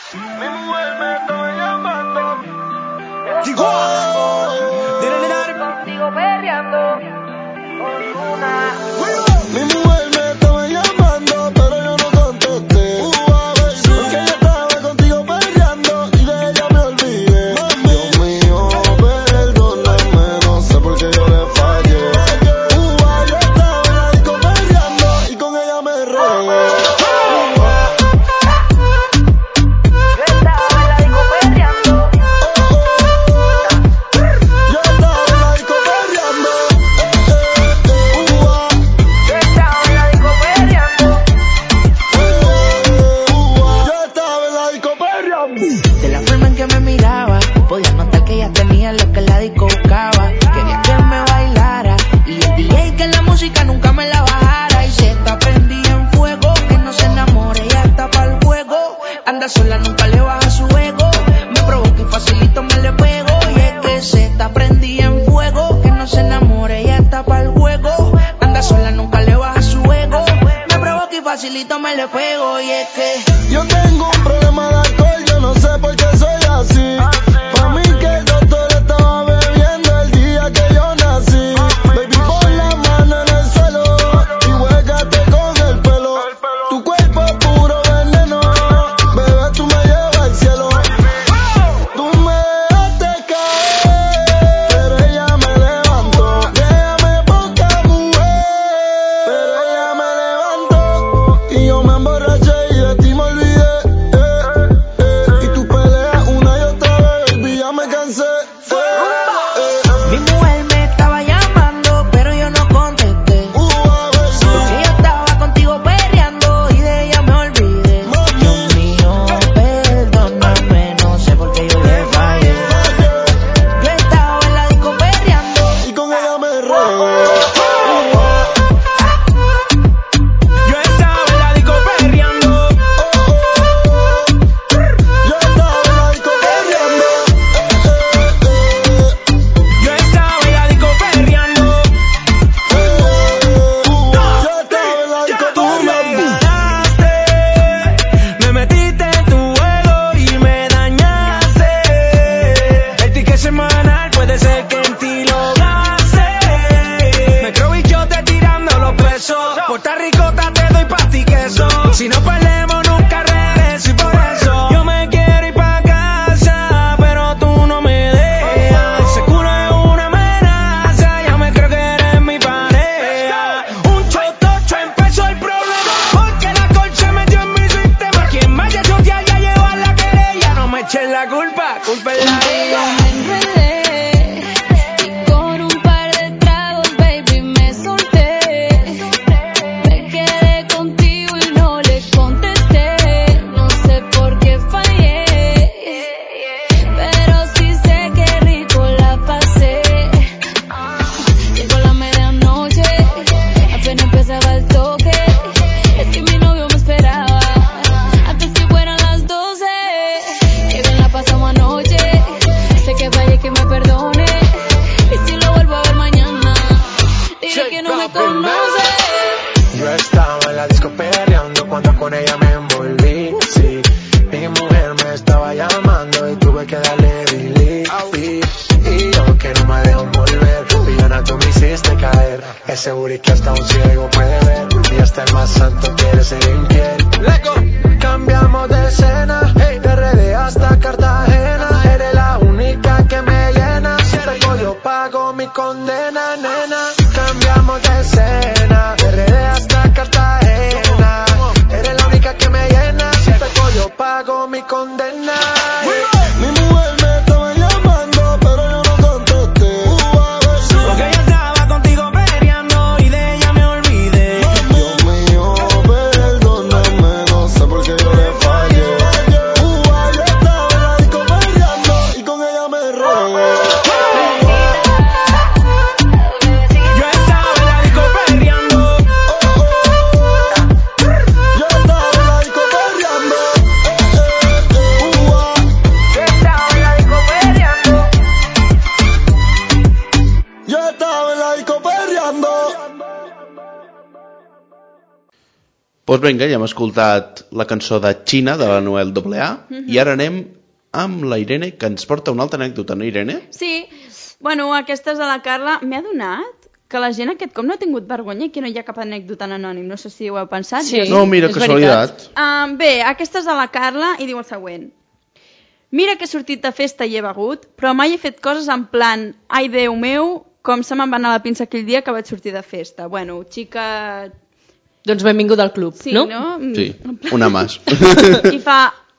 Contigo perreando con una. Mi mujer me estaba llamando, pero yo no contesté. Porque ella estaba contigo perreando y de ella me olvidé. Dios mío, perdóname, no sé por qué yo le fallé. Yo estaba en la disco perreando y con ella me regué. Sola nunca le baja su ego, me provoca y facilito me le pego. Y es que se está prendida en fuego, que no se enamore, ella está pa'l juego. Anda sola nunca le baja su ego, me provoca y facilito me le pego. Y es que yo tengo un problema de alcohol, yo no sé por qué soy así. Pa' mí que el doctor estaba bebiendo el día que yo nací. Baby, pon la mano en el suelo y huégate con el pelo. Tu cuerpo es puro veneno, bebé, tú me llevas al cielo. Tú me dejaste caer, pero ella me levantó. Déjame poca mujer, pero ella me levantó. Y yo me emborraché y de ti me olvidé. Y tú peleas una y otra vez, baby, ya me cansé. mi mujer me estaba llamando, pero yo no contesté. Porque yo estaba contigo perreando y de ella me olvidé. Dios mío, perdóname, no sé por qué yo le fallé. Yo estaba en la disco perreando Y con ella me regué. Yo estaba en la disco perreando. Yo estaba en la disco perreando. Yo estaba en la disco perreando. Yo estaba en la disco Tú me perreando. ganaste, me metiste en tu juego y me dañaste. El ticket semanal puede ser que en ti lo gaste. Me creo y yo te tirando los pesos. Puerto Ricota te doy pa' ti queso. Si no perdemos nunca regreso y por eso yo me quiero ir pa' casa, pero tú no me dejas. Ese culo es una amenaza, ya me creo que eres mi pareja. Un chotocho empezó el problema, porque la colcha metió en mi sistema. Quien vaya a chotear ya lleva la querella. No me echen la culpa, culpa es la de ella. Me enredé y con un par de tragos, baby, me solté. Me quedé contigo y no le contesté. No sé por qué fallé, pero sí sé que rico la pasé. Llegó la medianoche, apenas empezaba el toque. Es que mi novio me esperaba antes que fueran las 12. Que bien la pasamos anoche. Sé que fallé, que me perdone. Y si lo vuelvo a ver mañana, diré que no me conoce. Yo estaba en la disco perreando cuando con ella me envolví. Sí, mi mujer me estaba llamando y tuve que darle delete. Y yo que no me dejo volver, villana, tú me hiciste caer. Ese booty que hasta un ciego puede ver, y hasta el más santo quiere ser infiel. cambiamos de escena, de RD hasta Cartagena. Eres la única que me llena. Si tengo yo pago mi condena, nena. Cambiamos de escena, de RD hasta Cartagena. Eres la única que me llena. Si tengo yo pago mi condena. Mi mujer me estaba llamando, pero yo no contesté. Porque ella estaba contigo peleando y de ella me olvidé. Dios mío, perdóname, no sé por qué yo le fallé. Yo estaba en la disco peleando y con ella me regué. Yo estaba en la disco peleando. Yo estaba en la disco peleando. Yo estaba en la disco peleando. Doncs vinga, ja hem escoltat la cançó de Xina, de la Noel AA, i ara anem amb la Irene, que ens porta una altra anècdota, no, Irene? Sí, bueno, aquesta és de la Carla. M'he adonat que la gent aquest cop no ha tingut vergonya i que no hi ha cap anècdota en anònim. No sé si ho heu pensat. Sí. No, mira, és casualitat. Bé, aquesta és de la Carla i diu el següent. Mira que he sortit de festa i he begut, però mai he fet coses en plan ai, Déu meu, com se me'n va anar la pinça aquell dia que vaig sortir de festa. Bueno, xica... Doncs benvingut al club, Sí, no? no? Sí, una más. I fa...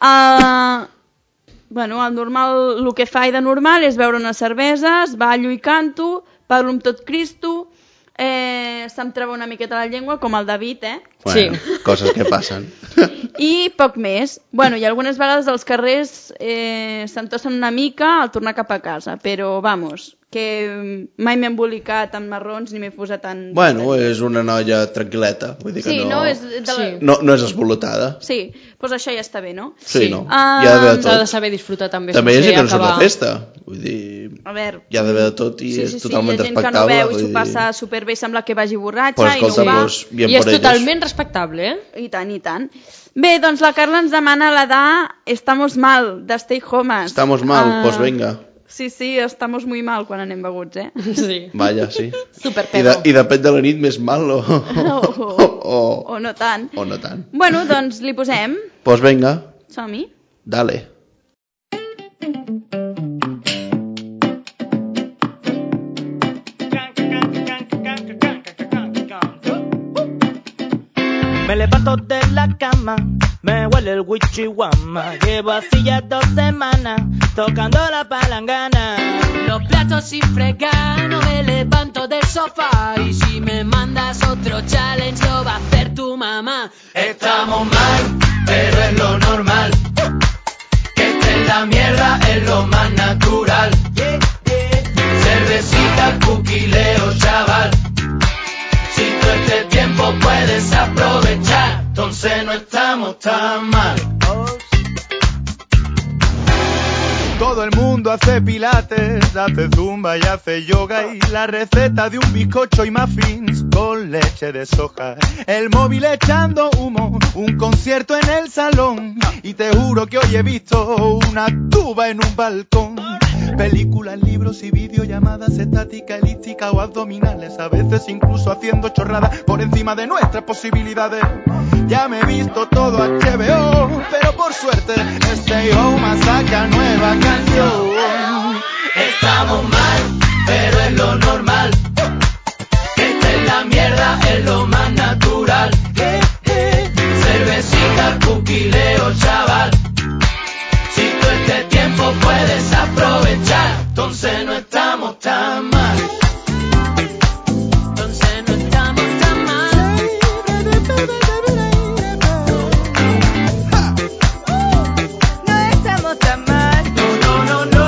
bueno, el normal, el que fa de normal és beure unes cerveses, ballo i canto, parlo amb tot Cristo, se'm treva una miqueta la llengua, com el David, Bueno, Sí. coses que passen. I poc més. Bueno, i algunes vegades als carrers s'entossen una mica al tornar cap a casa, però, vamos, que mai m'he embolicat amb marrons ni m'he posat tan... Bueno, és una noia tranquil·leta, vull dir que Sí, no? És de la... Sí. no és esbolotada. Sí, doncs això ja està bé, no? Sí, no? Ah, Hi ha d'haver de S'ha de tot. saber disfrutar també, També hi ha sense gent que no surt acabar... de festa. Vull dir, A veure... hi ha d'haver de tot i és totalment hi ha gent que respectable. no veu i vull s'ho dir. passa superbé, sembla que vagi borratxa Pues i no escolta, ho va. pues, bien I és por ellos. totalment respectable, eh? I tant, i tant. Bé, doncs la Carla ens demana la de Estamos mal, de Stay Homes. Estamos mal, pues venga. Sí, sí, estamos muy mal quan anem beguts, Sí. Vaya, sí. Superpedo. I depèn de la nit més mal o... O no tant. o no tant. Bueno, doncs li posem. Pues venga, Som-hi. dale. Me levanto de la cama, me huele el wichihuama. Llevo así ya 2 semanas, tocando la palangana. Los platos sin fregar, no me levanto del sofá. Y si me mandas otro challenge, lo va a hacer tu mamá. Estamos mal, pero es lo normal. Que esté en la mierda es lo más natural. Cervecita, cuquileo, chaval. Si todo este tiempo puedes aprovechar, entonces no estamos tan mal. Todo el mundo hace pilates, hace zumba y hace yoga. Y la receta de un bizcocho y muffins con leche de soja. El móvil echando humo, un concierto en el salón. Y te juro que hoy he visto una tuba en un balcón. Películas, libros y videollamadas, estática, elíptica o abdominales. A veces incluso haciendo chorradas por encima de nuestras posibilidades. Ya me he visto todo HBO, pero por suerte Stay Home saca nueva canción. Estamos mal, pero es lo normal. Que esté en la mierda es lo más natural. Cervecita, cuquileo, chaval. Si todo este tiempo puedes aprovechar, entonces no estamos tan mal. Entonces no estamos tan mal. No estamos tan mal. No, no, no, no.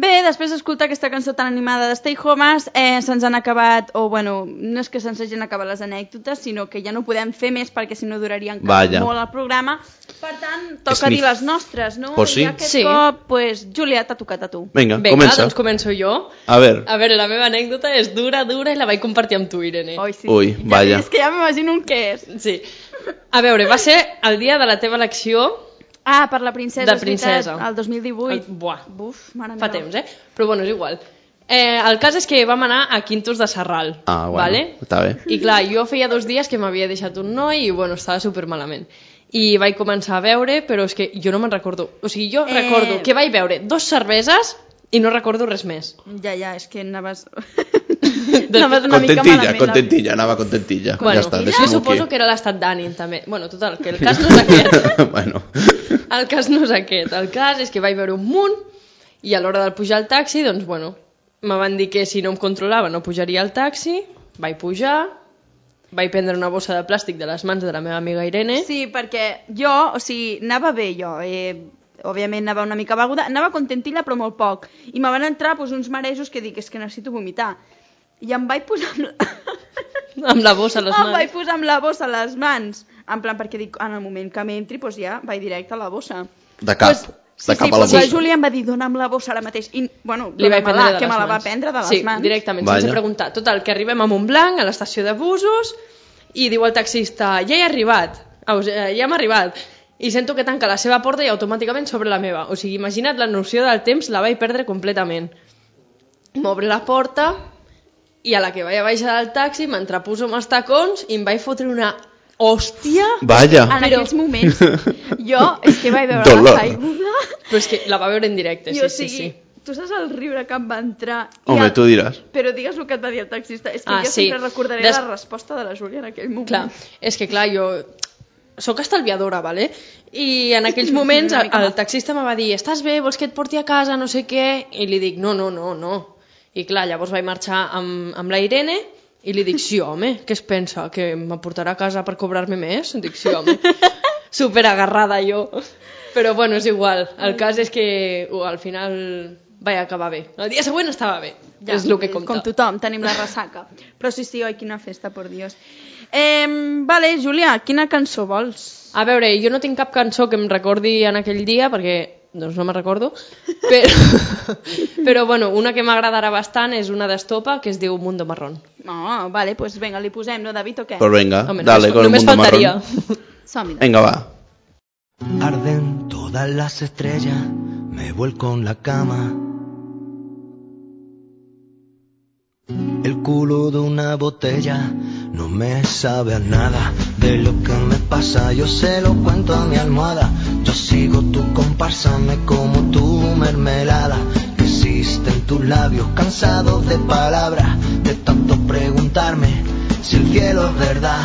Bé, després d'escoltar aquesta cançó tan animada de Stay Homes, se'ns han acabat, o bueno, no és que se'ns hagin acabat les anècdotes, sinó que ja no podem fer més perquè si no duraria molt el programa. Per tant, toca dir les nostres, no? Pues sí. I aquest cop, pues, Júlia, t'ha tocat a tu. Vinga, comença. Doncs començo jo. A veure, la meva anècdota és dura i la vaig compartir amb tu, Irene. Ui, vaja. És que ja m'imagino què és. Sí. A veure, va ser el dia de la teva elecció. Ah, per la princesa, de princesa. El 2018. Buah, mare fa temps, Però bueno, és igual. El cas és que vam anar a Quintos de Sarral. Ah, bueno, vale? Està bé. I clar, jo feia 2 dies que m'havia deixat un noi i bueno, estava supermalament. I vaig començar a beure, però és que jo no me'n recordo. O sigui, jo recordo que vaig beure 2 cerveses i no recordo res més. Ja, és que anaves... Contentilla, anava contentilla. Bueno, ja està, jo suposo que era l'estat d'ànim també. Bueno, total, que el cas no és aquest. Bueno. El cas no és aquest. El cas és que vaig veure un munt i a l'hora de pujar al taxi, doncs bueno, me van dir que si no em controlava no pujaria al taxi, vaig pujar, vaig prendre una bossa de plàstic de les mans de la meva amiga Irene. Sí, perquè jo, o sigui, anava bé jo, òbviament anava una mica beguda, anava contentilla però molt poc, i me van entrar uns marejos que dic, és que necessito vomitar. I em vaig posar amb la bossa a les mans. Em vaig posar amb la bossa a les mans. En plan, perquè dic, en el moment que m'entri, doncs ja vaig directe a la bossa. De cap. Sí, a la bossa. La Júlia em va dir, dona'm la bossa ara mateix. I, bueno, que me la va prendre de les mans. Sí, directament, sense preguntar. Total, que arribem a Montblanc, a l'estació de busos, i diu el taxista, ja he arribat, ja hem arribat. I sento que tanca la seva porta i automàticament s'obre la meva. O sigui, imagina't la noció del temps, la vaig perdre completament. M'obre la porta... I a la que vaig a baixar del taxi m'entrepuso amb els tacons i em vaig fotre una hòstia. Vaja. En aquells moments jo és que vaig veure la caiguda. Però és que la va veure en directe, sí. Tu saps el riure que em va entrar? Home, tu diràs. Però digues el que et va dir el taxista. És que jo sempre recordaré la resposta de la Júlia en aquell moment. Clar, és que clar, jo soc estalviadora, ¿vale? I en aquells moments el taxista me va dir, estàs bé, vols que et porti a casa, no sé què? I li dic, no. I clar, llavors vaig marxar amb la Irene i li dic, sí, home, què es pensa? Que m'aportarà a casa per cobrar-me més? Dic, sí, home. Super agarrada jo. Però bueno, és igual. El cas és que al final vaig acabar bé. El dia següent estava bé. Ja, és el que compta. Com tothom, tenim la ressaca. Però sí, oi, quina festa, por Dios. Vale, Júlia, quina cançó vols? A veure, jo no tinc cap cançó que em recordi en aquell dia, perquè... doncs no me'n recordo, però bueno, una que m'agradarà bastant és una d'Estopa que es diu Mundo Marrón. No, vale, pues venga, li posem, ¿no, David, o què? Pues venga, home, dale con el Mundo faltaria. Marrón. Venga, va. Arden todas las estrellas, me vuelco en la cama. El culo de una botella no me sabe a nada. De lo que me pasa yo se lo cuento a mi almohada. Yo sigo tu comparsa, me como tu mermelada que existe en tus labios, cansados de palabras, de tanto preguntarme si el cielo es verdad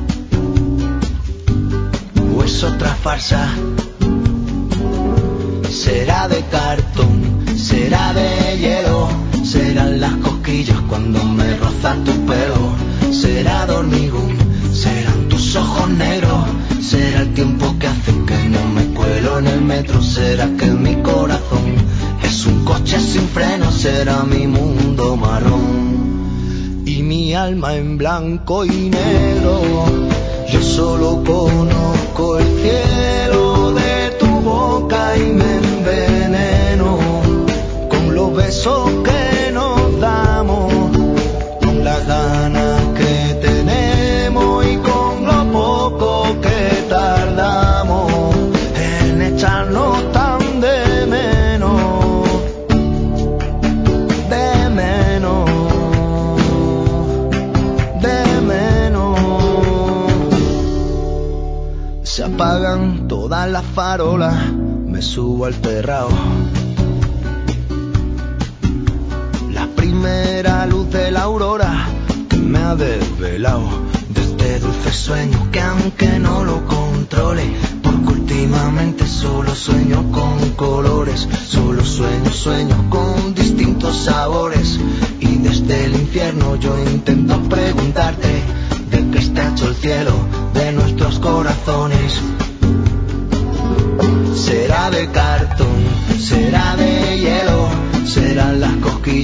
o es otra farsa. Será de cartón, será de hielo, serán las cosquillas cuando me rozas tu pelo, será de hormigón, serán tus ojos negros, será el tiempo que hace que no me cuelo en el metro, será que mi corazón es un coche sin freno, será mi mundo marrón y mi alma en blanco y negro. Yo solo conozco el cielo de tu boca y me enveneno con los besos que nos damos, con las ganas que tenemos y con lo poco que tardamos en echarnos tan de menos, de menos, de menos. Se apagan todas las farolas, me subo al terrao. La primera luz de la aurora que me ha desvelado de este dulce sueño que aunque no lo controle, porque últimamente solo sueño con colores, solo sueño con distintos sabores, y desde el infierno yo intento preguntarte de qué está hecho el cielo de nuestros corazones. Será de cartón, será de hielo, será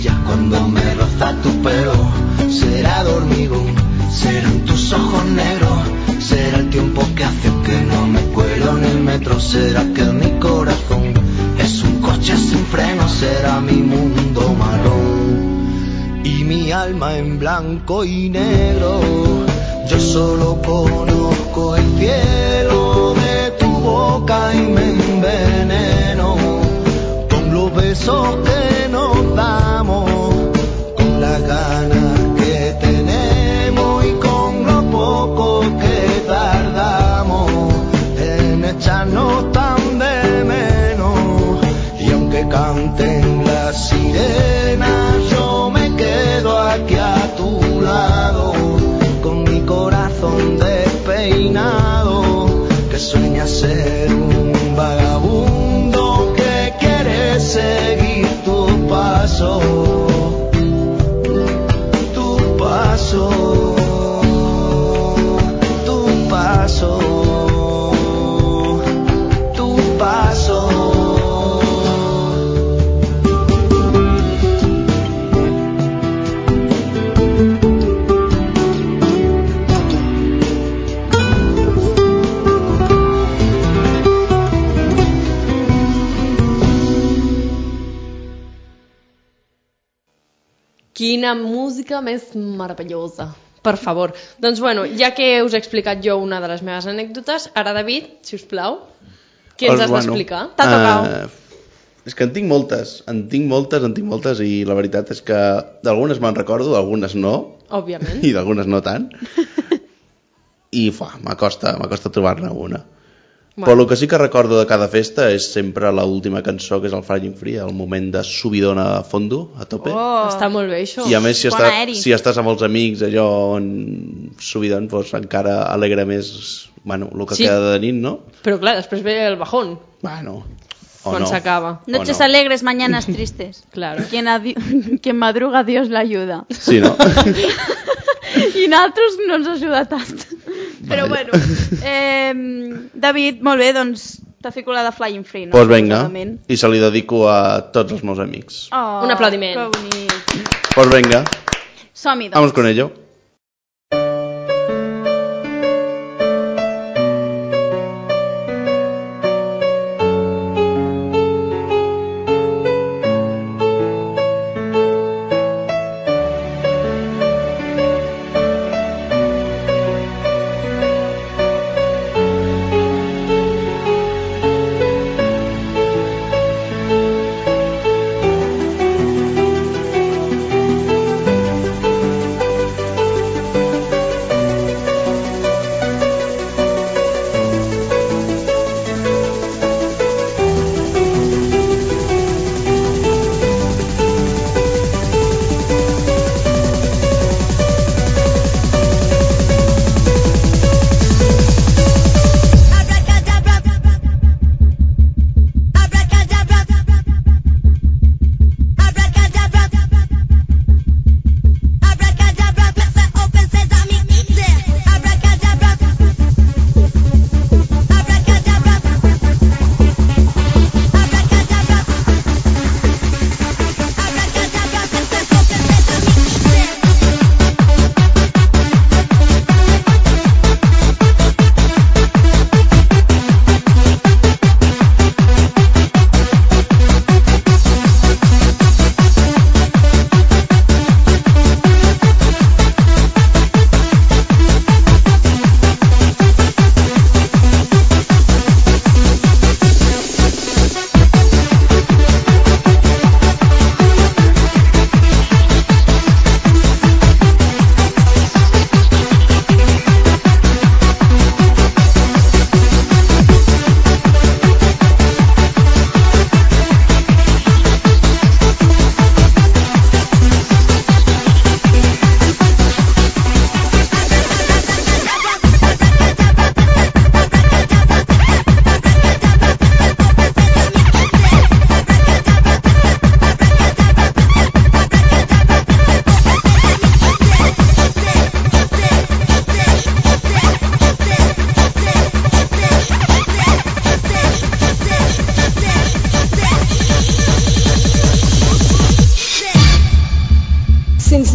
cosquillas cuando me roza tu pelo. Será de hormigón, serán tus ojos negros, será el tiempo que hace que no me cuelo en el metro. Será que mi corazón es un coche sin freno, será mi mundo marrón y mi alma en blanco y negro. Yo solo conozco el cielo de tu boca y me enveneno con los besos que nos damos, con las ganas que tenemos y con lo poco que tardamos en echarnos tan de menos. Y aunque canten las sirenas, yo me quedo aquí a tu lado, con mi corazón despeinado, que sueña ser un vagabundo que quiere seguir tu paso, tu paso, tu paso, tu paso. Quina música més meravellosa. Per favor. Doncs bueno, ja que us he explicat jo una de les meves anècdotes, ara David, si us plau, què ens has d'explicar? T'ha tocat. És que en tinc moltes, i la veritat és que d'algunes me'n recordo, d'algunes no. Òbviament. I d'algunes no tant. I m'acosta trobar-ne una. Bueno. Però el que sí que recordo de cada festa és sempre l'última cançó, que és el Flying Free, el moment de subidona a fondo, a tope. Està molt bé, això. I a més, si estàs amb els amics, allò en subidon, doncs encara alegra més, bueno, el que queda de nit, no? Però clar, després ve el bajón. Bueno, quan s'acaba. Noches alegres, mañanas tristes. Claro. Quien madruga, Dios la ayuda. Sí, no? I nosaltres no ens ajuda tant. Però bueno, David, molt bé, doncs t'ha ficat la de Flying Free, no? Doncs vinga, i se li dedico a tots els meus amics. Un aplaudiment. Que bonic. Doncs vinga. Som-hi, doncs. Vamos con ello.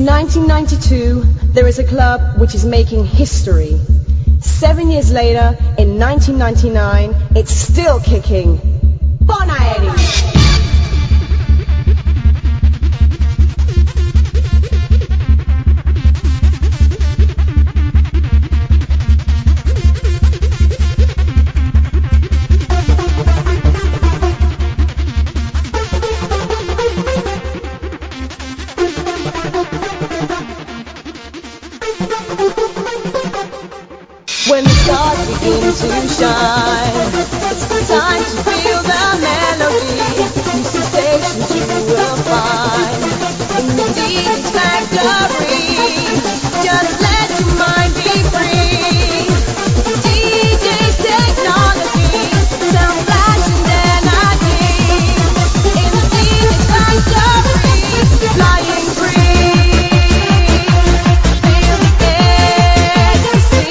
1992, there is a club which is making history. 7 years later, in 1999, it's still kicking. Bon Aeri! When the stars begin to shine, it's the time to feel the melody. New sensations you will find in the DJ's factory. Just let your mind be free. DJ's technology, sound flash and energy. In the DJ's factory, flying free. Feel the ecstasy.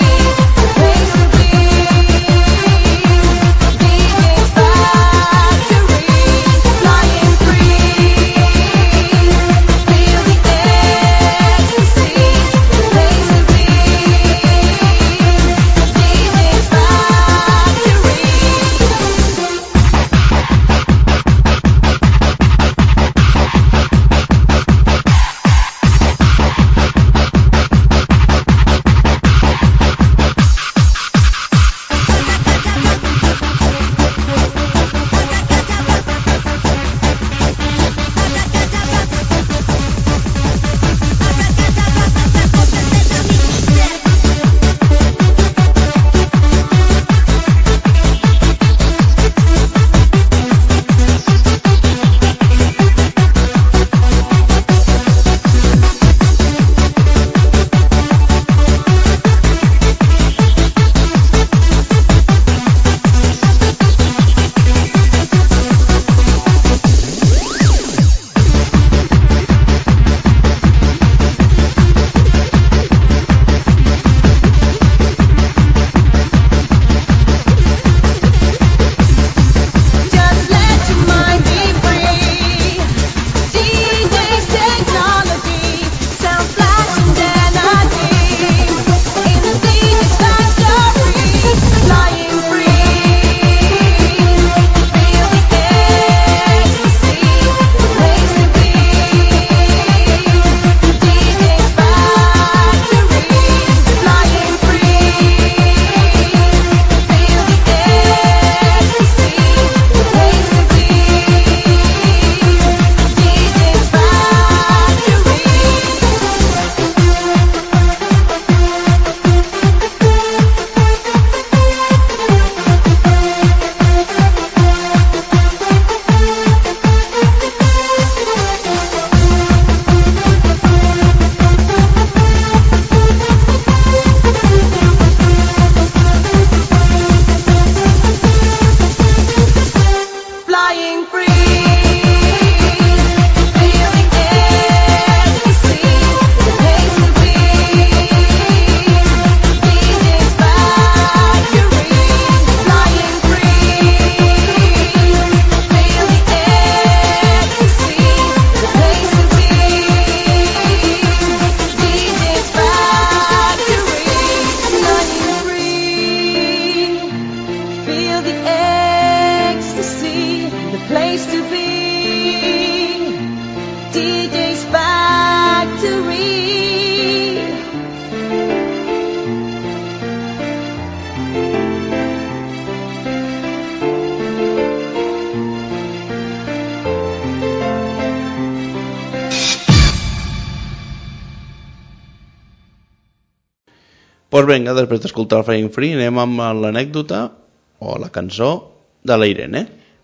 Doncs vinga, després d'escoltar el Flying Free anem amb l'anècdota o la cançó de la Irene.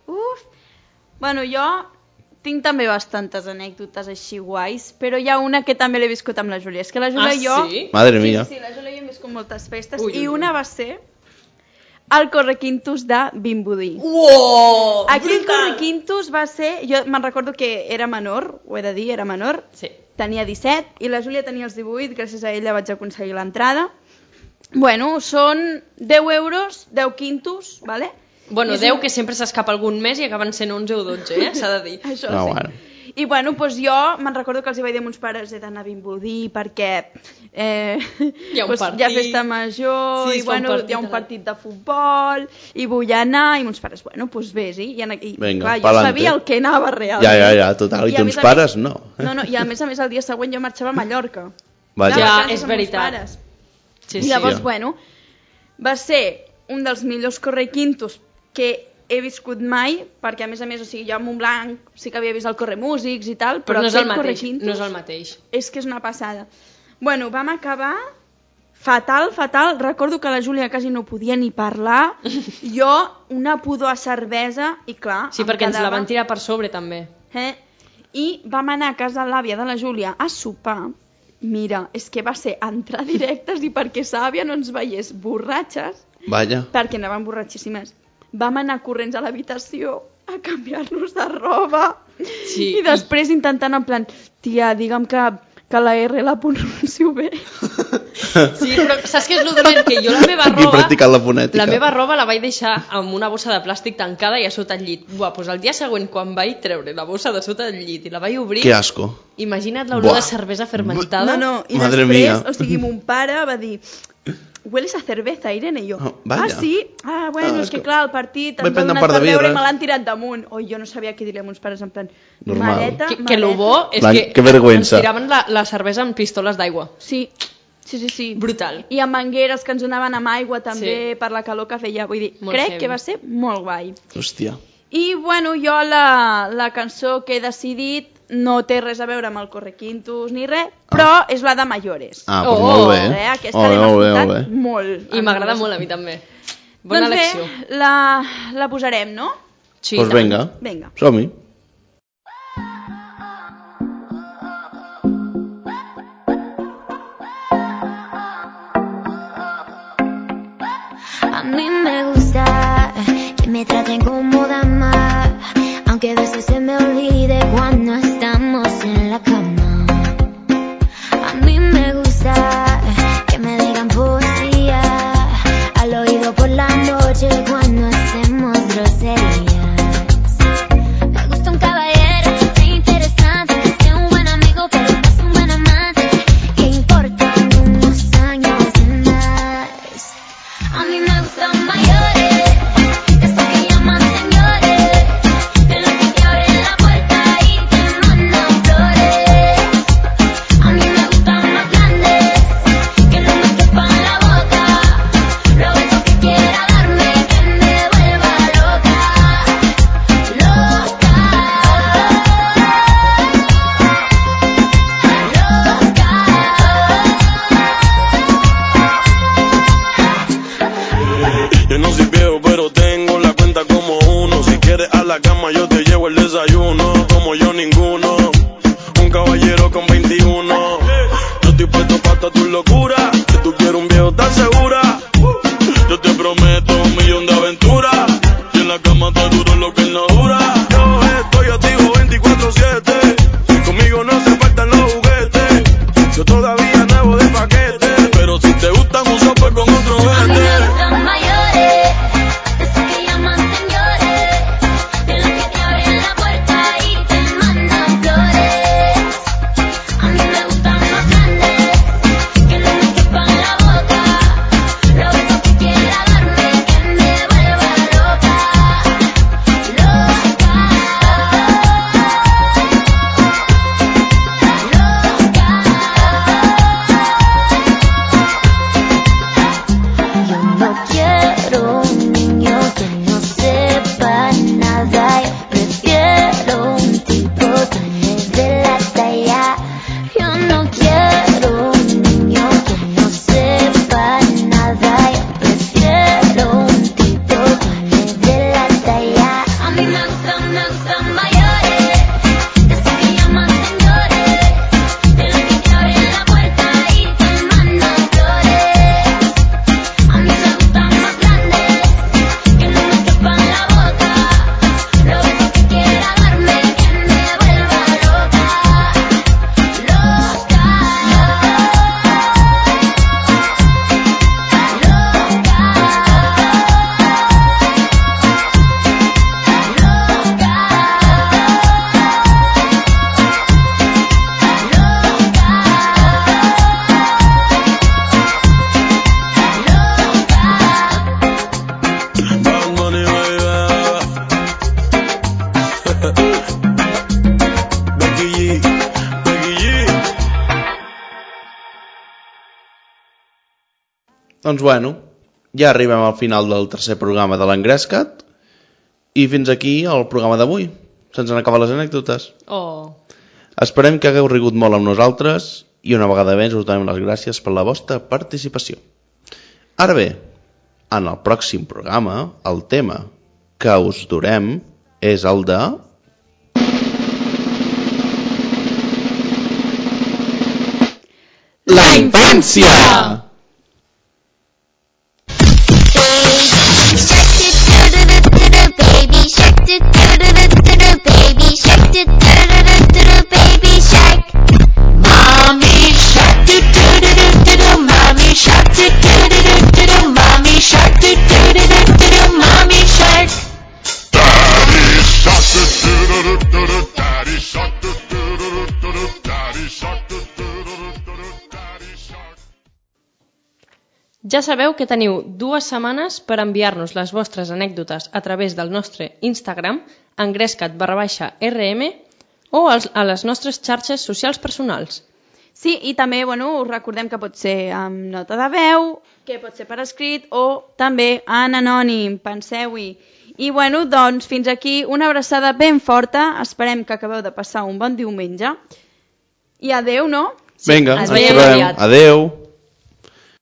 Bueno, jo tinc també bastantes anècdotes així guais, però hi ha una que també l'he viscut amb la Júlia. És que la Júlia i jo... sí? Madre mia. Sí, la Júlia i jo hem viscut moltes festes i una va ser el Correquintos de Vimbodí. Uoh! Aquell Correquintos va ser... Jo me'n recordo que era menor, ho he de dir, era menor. Sí. Tenia 17 i la Júlia tenia els 18, gràcies a ella vaig aconseguir l'entrada. Bueno, són 10 euros, 10 quintos, ¿vale? Bueno, 10 que sempre s'escapa algun mes i acaben sent 11 o 12, s'ha de dir. Això sí. I bueno, doncs jo me'n recordo que els hi vaig dir a meus pares he d'anar a Vimbodí perquè hi ha un partit. hi ha festa major Sí, i bueno, hi ha un partit de futbol i vull anar i meus pares, bueno, doncs vés-hi. I Vinga, clar, jo pa'lante. sabia el que anava realment. Ja, total. I a tons més a pares més- no. No, i a més el dia següent jo marxava a Mallorca. Vaja. Anava a Ja, vacances és amb meus veritat. pares. Sí, I llavors, Ja. bueno, va ser un dels millors correquintos que he viscut mai, perquè a més, o sigui, jo a Montblanc sí que havia vist el Corremúsics i tal, però no és el aquest mateix, correquintos no és el mateix. és que és una passada. Bueno, vam acabar fatal, recordo que la Júlia quasi no podia ni parlar, jo una pudor a cervesa i clar, Sí, em perquè ens la quedava. van tirar per sobre també. I vam anar a casa de l'àvia de la Júlia a sopar. Mira, és que va ser entrar directes i perquè sa àvia no ens veiés borratxes, Vaja. perquè anàvem borratxíssimes, vam anar corrents a l'habitació a canviar-nos de roba Sí. i després intentant en plan, tia, digue'm que la R la pronuncio bé. Sí, però saps què és el dolent? Que jo la meva Aquí roba... practicant la fonètica. La meva roba la vaig deixar amb una bossa de plàstic tancada i a sota el llit. Buah, doncs el dia següent, quan vaig treure la bossa de sota del llit i la vaig obrir... Que asco. Imagina't l'olor Buah. de cervesa fermentada. No, i Madre després, mía. o sigui, mon pare va dir hueles a cerveza, Irene, i jo vaya. sí? Bueno, és que clar, el partit Vaig em va prendre un donar par de per veure i birres. me l'han tirat damunt. Jo no sabia què dir-li a meus pares, en plan, Normal. maleta, Que lo bo és Que que vergüenza. ens tiraven la cervesa en pistoles d'aigua. Sí. Brutal. I amb mangueres que ens donaven amb aigua també, Sí. per la calor que feia. Vull dir, Molt crec heavy. que va ser molt guai. Hòstia. I bueno, jo la cançó que he decidit no té res a veure amb el Correquintos ni res, però és la de Mayores. Doncs molt bé. Aquesta Molt bé, l'hem molt bé, escoltat molt bé. molt. I m'agrada molt a mi també. Bona Doncs elecció. bé, la posarem, no? Sí, Doncs vinga, Vinga. som-hi. A mí me gusta que me traten como dama, aunque a veces se me olvide cuando estamos en la cama. A mí me gusta que me digan poesía al oído por la noche cuando hacemos groserías. Me gusta un caballero que sea interesante, que sea un buen amigo pero más un buen amante, que importan unos años de más. A mí me gustan mayores, esos que llaman señores, de los que te abren la puerta y te mandan flores. A mí me gustan más grandes, que no me quepan la boca, lo beso que quiera darme, que me vuelva loca, Yo no soy viejo, pero tengo la cuenta como uno. Si quieres a la cama, yo te llevo el desayuno. Como yo, ninguno. Un caballero con 21. Yo estoy puesto para toda tu locura. Si tú quieres un viejo, ¿estás segura? Yo te prometo 1.000.000 de aventuras. Y en la cama te duro lo que él no dura. Yo estoy activo 24/7. Conmigo no se faltan los juguetes. Yo todavía nuevo de paquete. Pero si te gustan un software con otro a mí me vete. gustan mayores, esos que llaman señores, de los que te Doncs bueno, ja arribem al final del tercer programa de l'Engrescat i fins aquí el programa d'avui. Se'ns han acabat les anècdotes. Oh. Esperem que hagueu rigut molt amb nosaltres i una vegada més us donem les gràcies per la vostra participació. Ara bé, en el pròxim programa, el tema que us durem és el de... La infància! Baby shark, baby shark, baby shark. Mommy shark, mommy shark, mommy shark, mommy shark. Daddy shark, daddy shark, daddy shark. Ja sabeu que teniu 2 setmanes per enviar-nos les vostres anècdotes a través del nostre Instagram, engrescat_rm, o a les nostres xarxes socials personals. Sí, i també us recordem que pot ser amb nota de veu, que pot ser per escrit o també en anònim, penseu-hi. I doncs fins aquí una abraçada ben forta, esperem que acabeu de passar un bon diumenge. I adeu, no? Vinga, ens ens veiem trobem. aviat. Adeu.